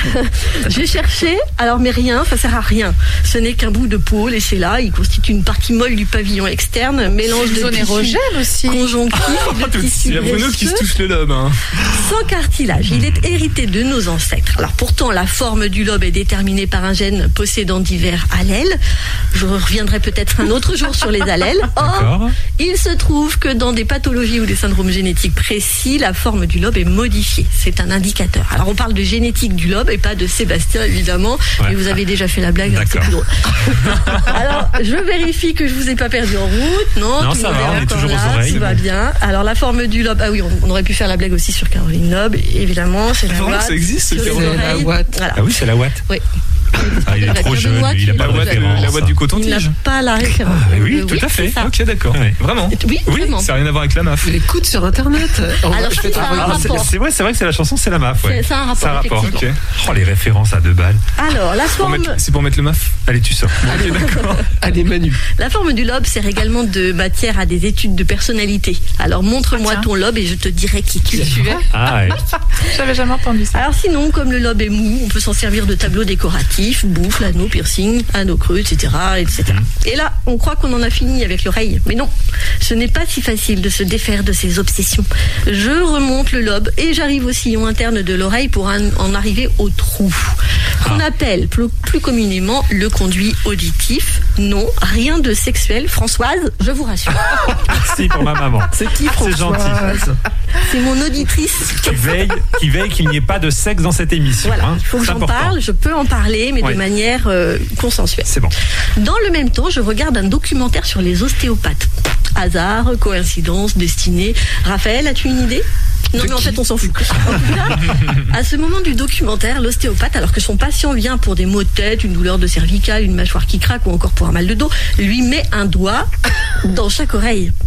S3: J'ai cherché, alors mais rien, ça sert à rien. Ce n'est qu'un bout de peau laissé là. Il constitue une partie molle du pavillon externe, mélange de
S7: Zone
S3: tissu
S7: érogène aussi.
S3: conjonctif, de tissu
S9: Il y a Bruno qui se
S3: graisseux,
S9: touche le lobe. Hein.
S3: sans cartilage. Il est hérité de nos ancêtres. Alors pourtant, la forme du lobe est déterminée par un gène possédant divers allèles. Je reviendrai peut-être un autre jour sur les allèles. Or,
S4: D'accord.
S3: il se trouve que dans des pathologies ou des syndromes génétiques précis, la forme du lobe est modifiée. C'est un indicateur. Alors on parle de génétique du lobe et pas de Sébastien évidemment.
S4: Ouais.
S3: Mais vous avez déjà fait la blague, alors c'est
S4: D'accord.
S3: plus drôle. Alors je vérifie que je vous ai pas perdu en route. Non,
S4: Non,
S3: tout
S4: ça
S3: le monde
S4: va, on est
S3: encore
S4: toujours aux
S3: là,
S4: oreilles,
S3: tout
S4: c'est
S3: va
S4: bon.
S3: bien. Alors la forme du lobe, ah oui, on, on aurait pu faire la blague aussi sur Caroline Loeb, évidemment. C'est la
S9: Vraiment,
S3: Watt,
S9: ça existe,
S3: sur les
S9: Caroline
S3: oreilles.
S2: Watt.
S3: Voilà.
S4: Ah oui, c'est la Watt.
S3: Oui.
S4: Ah, il est
S3: La
S4: trop
S3: Pierre
S4: jeune,
S3: Benoît
S4: lui, il a
S3: qui
S4: pas
S3: nous
S4: de
S9: La Watt,
S4: référence.
S9: la Watt du
S3: Il n'a
S9: coton-tige.
S3: pas la référence.
S4: Ah, oui,
S3: Euh,
S4: tout à fait.
S3: c'est ça.
S9: Ok, d'accord.
S4: Ouais.
S9: Vraiment.
S3: Oui,
S4: Oui,
S3: vraiment.
S9: Ça n'a rien à voir avec la M A F.
S2: Écoute sur internet. On va-
S3: Alors,
S2: je vais
S3: c'est
S2: te
S3: un
S2: renvoyer-
S4: Ah, c'est-
S3: rapport.
S4: c'est vrai, c'est vrai que c'est la chanson, c'est la M A F. Ouais.
S3: C'est- c'est un rapport,
S4: C'est un rapport.
S3: effectivement.
S9: Ok.
S4: Oh, les références à deux balles.
S3: Alors, la
S9: Pour
S3: forme,
S9: mettre- C'est pour mettre le M A F.
S4: Allez, tu sors.
S9: Ok, d'accord.
S2: Allez, Manu.
S3: la forme du lobe sert également de matière à des études de personnalité. Alors, montre-moi
S7: Ah, tiens.
S3: ton lobe et je te dirai qui tu es.
S4: Ah, ouais.
S7: J'avais jamais entendu ça.
S3: Alors sinon, comme le lobe est mou, on peut s'en servir de tableaux décoratifs, boucles, anneaux, piercings, anneaux creux, et cetera, et cetera. Et là, on croit qu'on en a fini avec l'oreille. Mais non, ce n'est pas si facile de se défaire de ses obsessions. Je remonte le lobe et j'arrive au sillon interne de l'oreille pour un- en arriver au trou, qu'on appelle plus, plus communément le conduit auditif. Non, rien de sexuel. Françoise, je vous rassure.
S4: Merci pour ma maman.
S2: C'est qui,
S4: C'est gentil.
S2: Françoise?
S3: C'est mon auditrice.
S4: Qui veille, qui veille qu'il n'y ait pas de sexe dans cette émission.
S3: Voilà,
S4: hein.
S3: il faut que
S4: C'est
S3: j'en
S4: important.
S3: parle, je peux en parler, mais
S4: Ouais.
S3: de manière euh, consensuelle.
S4: C'est bon.
S3: Dans le même temps, je regarde un documentaire sur les ostéopathes. Hasard, coïncidence, destinée. Raphaël, as-tu une idée? Non, mais en fait, on s'en fout. En tout cas, à ce moment du documentaire, l'ostéopathe, alors que son patient vient pour des maux de tête, une douleur de cervicale, une mâchoire qui craque ou encore pour un mal de dos, lui met un doigt dans chaque oreille.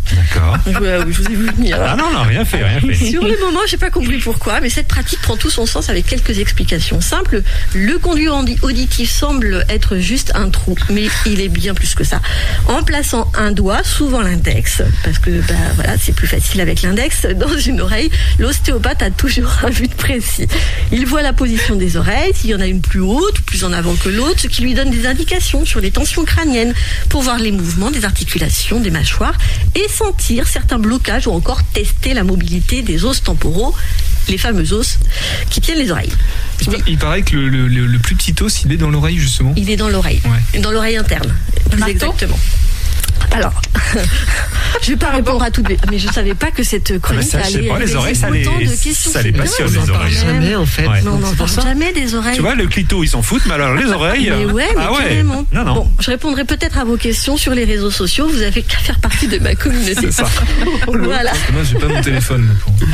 S4: D'accord.
S13: Je, euh, je vous ai vu venir.
S4: Ah non, non, rien fait, rien fait.
S13: Sur le moment, j'ai pas compris pourquoi, mais cette pratique prend tout son sens avec quelques explications simples. Le conduit auditif semble être juste un trou, mais il est bien plus que ça. En plaçant un doigt, souvent l'index, parce que bah, voilà, c'est plus facile avec l'index, dans une oreille, l'ostéopathe a toujours un but précis. Il voit la position des oreilles, s'il y en a une plus haute ou plus en avant que l'autre, ce qui lui donne des indications sur les tensions crâniennes pour voir les mouvements des articulations, des mâchoires et sentir certains blocages ou encore tester la mobilité des os temporaux, les fameux os qui tiennent les oreilles.
S9: Il, oui. il paraît que le, le, le plus petit os, il est dans l'oreille justement.
S13: Il est dans l'oreille, ouais. Dans l'oreille interne, plus exactement. Alors, je vais pas répondre à toutes les... Mais je savais pas que cette chronique
S4: ah ça,
S13: allait...
S4: Pas, les oreilles, ça les, de ça les passionne, les oreilles.
S2: Jamais, en fait.
S13: Ouais. Non, non, on jamais des oreilles.
S4: Tu vois, le clito, ils s'en foutent, mais alors les oreilles...
S13: Mais ouais, mais
S4: ah ouais.
S13: carrément.
S4: Non, non.
S13: Bon, je répondrai peut-être à vos questions sur les réseaux sociaux. Vous avez qu'à faire partie de ma communauté.
S9: C'est ça.
S13: Voilà.
S9: Moi, j'ai pas mon téléphone.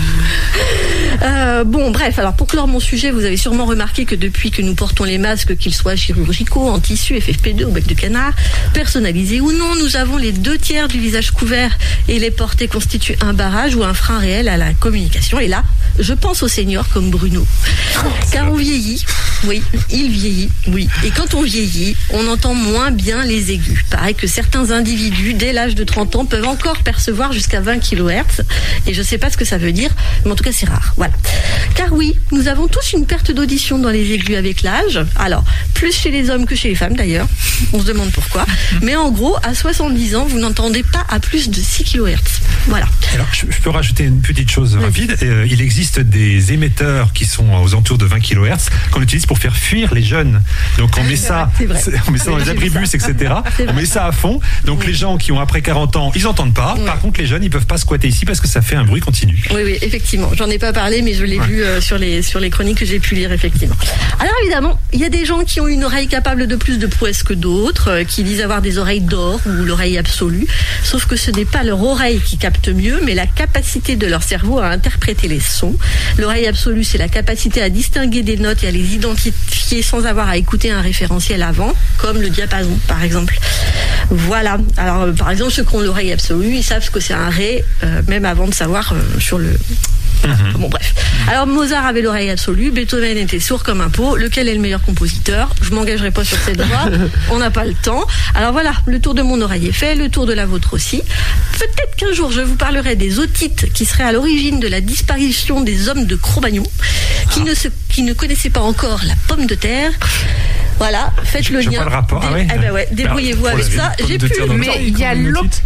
S13: Euh, bon, bref, alors pour clore mon sujet, vous avez sûrement remarqué que depuis que nous portons les masques, qu'ils soient chirurgicaux, en tissu, F F P deux ou bec de canard, personnalisés ou non, nous avons les deux tiers du visage couvert et les portées constituent un barrage ou un frein réel à la communication. Et là, je pense aux seniors comme Bruno. Car on vieillit, oui, il vieillit, oui. Et quand on vieillit, on entend moins bien les aigus. Pareil que certains individus, dès l'âge de trente ans, peuvent encore percevoir jusqu'à vingt kilohertz. Et je sais pas ce que ça veut dire, mais en tout cas, c'est rare. Voilà. Car oui, nous avons tous une perte d'audition dans les aigus avec l'âge. Alors, plus chez les hommes que chez les femmes d'ailleurs. On se demande pourquoi. Mais en gros, à soixante-dix ans, vous n'entendez pas à plus de six kilohertz. Voilà.
S4: Alors, je, je peux rajouter une petite chose oui. rapide. Euh, il existe des émetteurs qui sont aux alentours de vingt kilohertz qu'on utilise pour faire fuir les jeunes. Donc, on met ça, on met ça dans les abribus, et cetera. On met ça à fond. Donc, oui. les gens qui ont après quarante ans, ils n'entendent pas. Oui. Par contre, les jeunes, ils peuvent pas squatter ici parce que ça fait un bruit continu.
S13: Oui, oui, effectivement. J'en ai pas parlé, mais je l'ai ouais. vu euh, sur les sur les chroniques que j'ai pu lire, effectivement. Alors, évidemment, il y a des gens qui ont une oreille capable de plus de prouesse que d'autres, euh, qui disent avoir des oreilles d'or ou l'oreille absolue. Sauf que ce n'est pas leur oreille qui capte mieux, mais la capacité de leur cerveau à interpréter les sons. L'oreille absolue, c'est la capacité à distinguer des notes et à les identifier sans avoir à écouter un référentiel avant, comme le diapason, par exemple. Voilà. Alors, euh, par exemple, ceux qui ont l'oreille absolue, ils savent ce que c'est un ré, euh, même avant de savoir euh, sur le... Mmh. Bon bref. Alors Mozart avait l'oreille absolue, Beethoven était sourd comme un pot. Lequel est le meilleur compositeur? Je m'engagerai pas sur cette voie. On n'a pas le temps. Alors voilà, le tour de mon oreille est fait, le tour de la vôtre aussi. Peut-être qu'un jour je vous parlerai des otites qui seraient à l'origine de la disparition des hommes de Cro-Magnon, qui ah. ne se, qui ne connaissaient pas encore la pomme de terre. Voilà, faites le
S4: je
S13: lien.
S4: Pas le rapport.
S13: Dé-
S4: ah ouais.
S13: eh ben ouais, débrouillez-vous avec ça. J'ai plus le
S7: mais il y a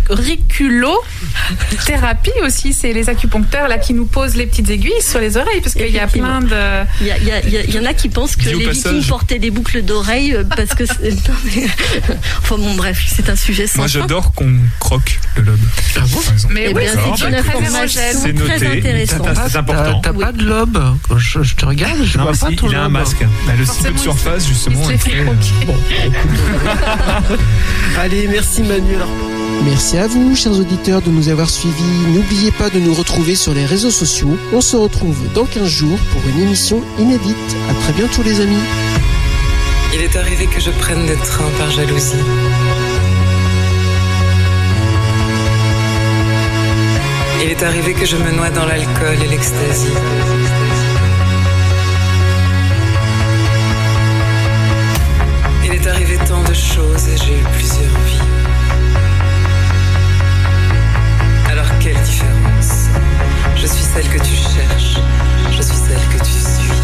S7: l'auriculothérapie aussi, c'est les acupuncteurs là qui nous posent les petites aiguilles sur les oreilles parce qu'il y a plein de.
S13: Il y, a, il, y a, il y en a qui pensent que les Vikings portaient des boucles d'oreilles parce que. C'est... enfin bon, bref, c'est un sujet sans.
S9: Moi, j'adore qu'on croque le lobe.
S7: Ah bon mais
S13: eh
S7: oui,
S13: bien,
S7: c'est
S13: une information
S4: c'est noté.
S13: très intéressante.
S4: C'est important.
S2: T'as, t'as oui. pas de lobe. Je, je te regarde, je
S4: non,
S2: vois pas
S4: si,
S2: ton
S4: il a
S2: lobe.
S4: un masque.
S9: Bah, le cible de surface, justement.
S2: Bon, allez, merci Manu. Alors, merci à vous, chers auditeurs, de nous avoir suivis. N'oubliez pas de nous retrouver sur les réseaux sociaux. On se retrouve dans quinze jours pour une émission inédite. À très bientôt, les amis.
S18: Il est arrivé que je prenne des trains par jalousie. Il est arrivé que je me noie dans l'alcool et l'ecstasy. Il est arrivé tant de choses et j'ai eu plusieurs vies. Alors quelle différence? Je suis celle que tu cherches, je suis celle que tu suis.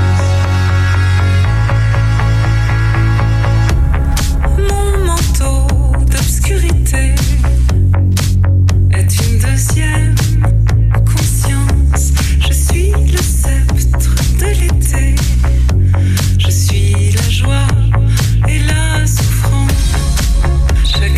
S18: Mon manteau d'obscurité est une deuxième conscience. Je suis le sceptre de l'été. Je suis la joie et la souffrance. Chaque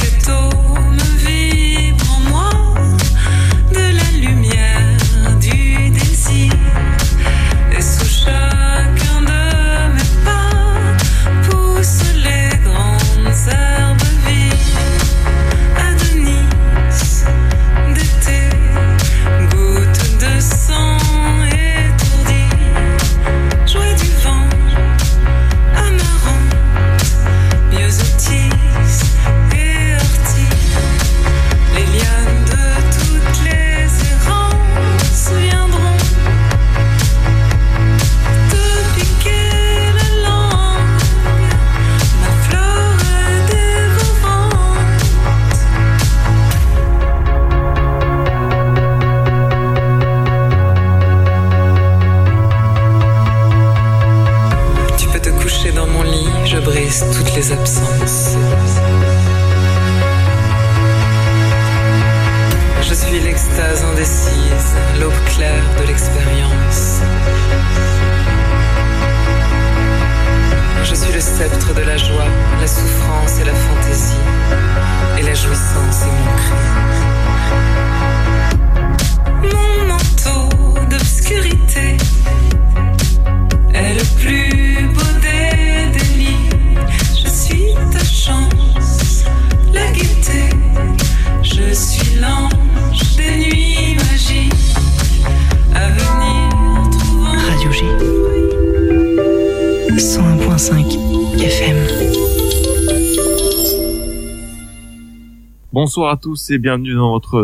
S19: cent un virgule cinq F M.
S20: Bonsoir à tous et bienvenue dans votre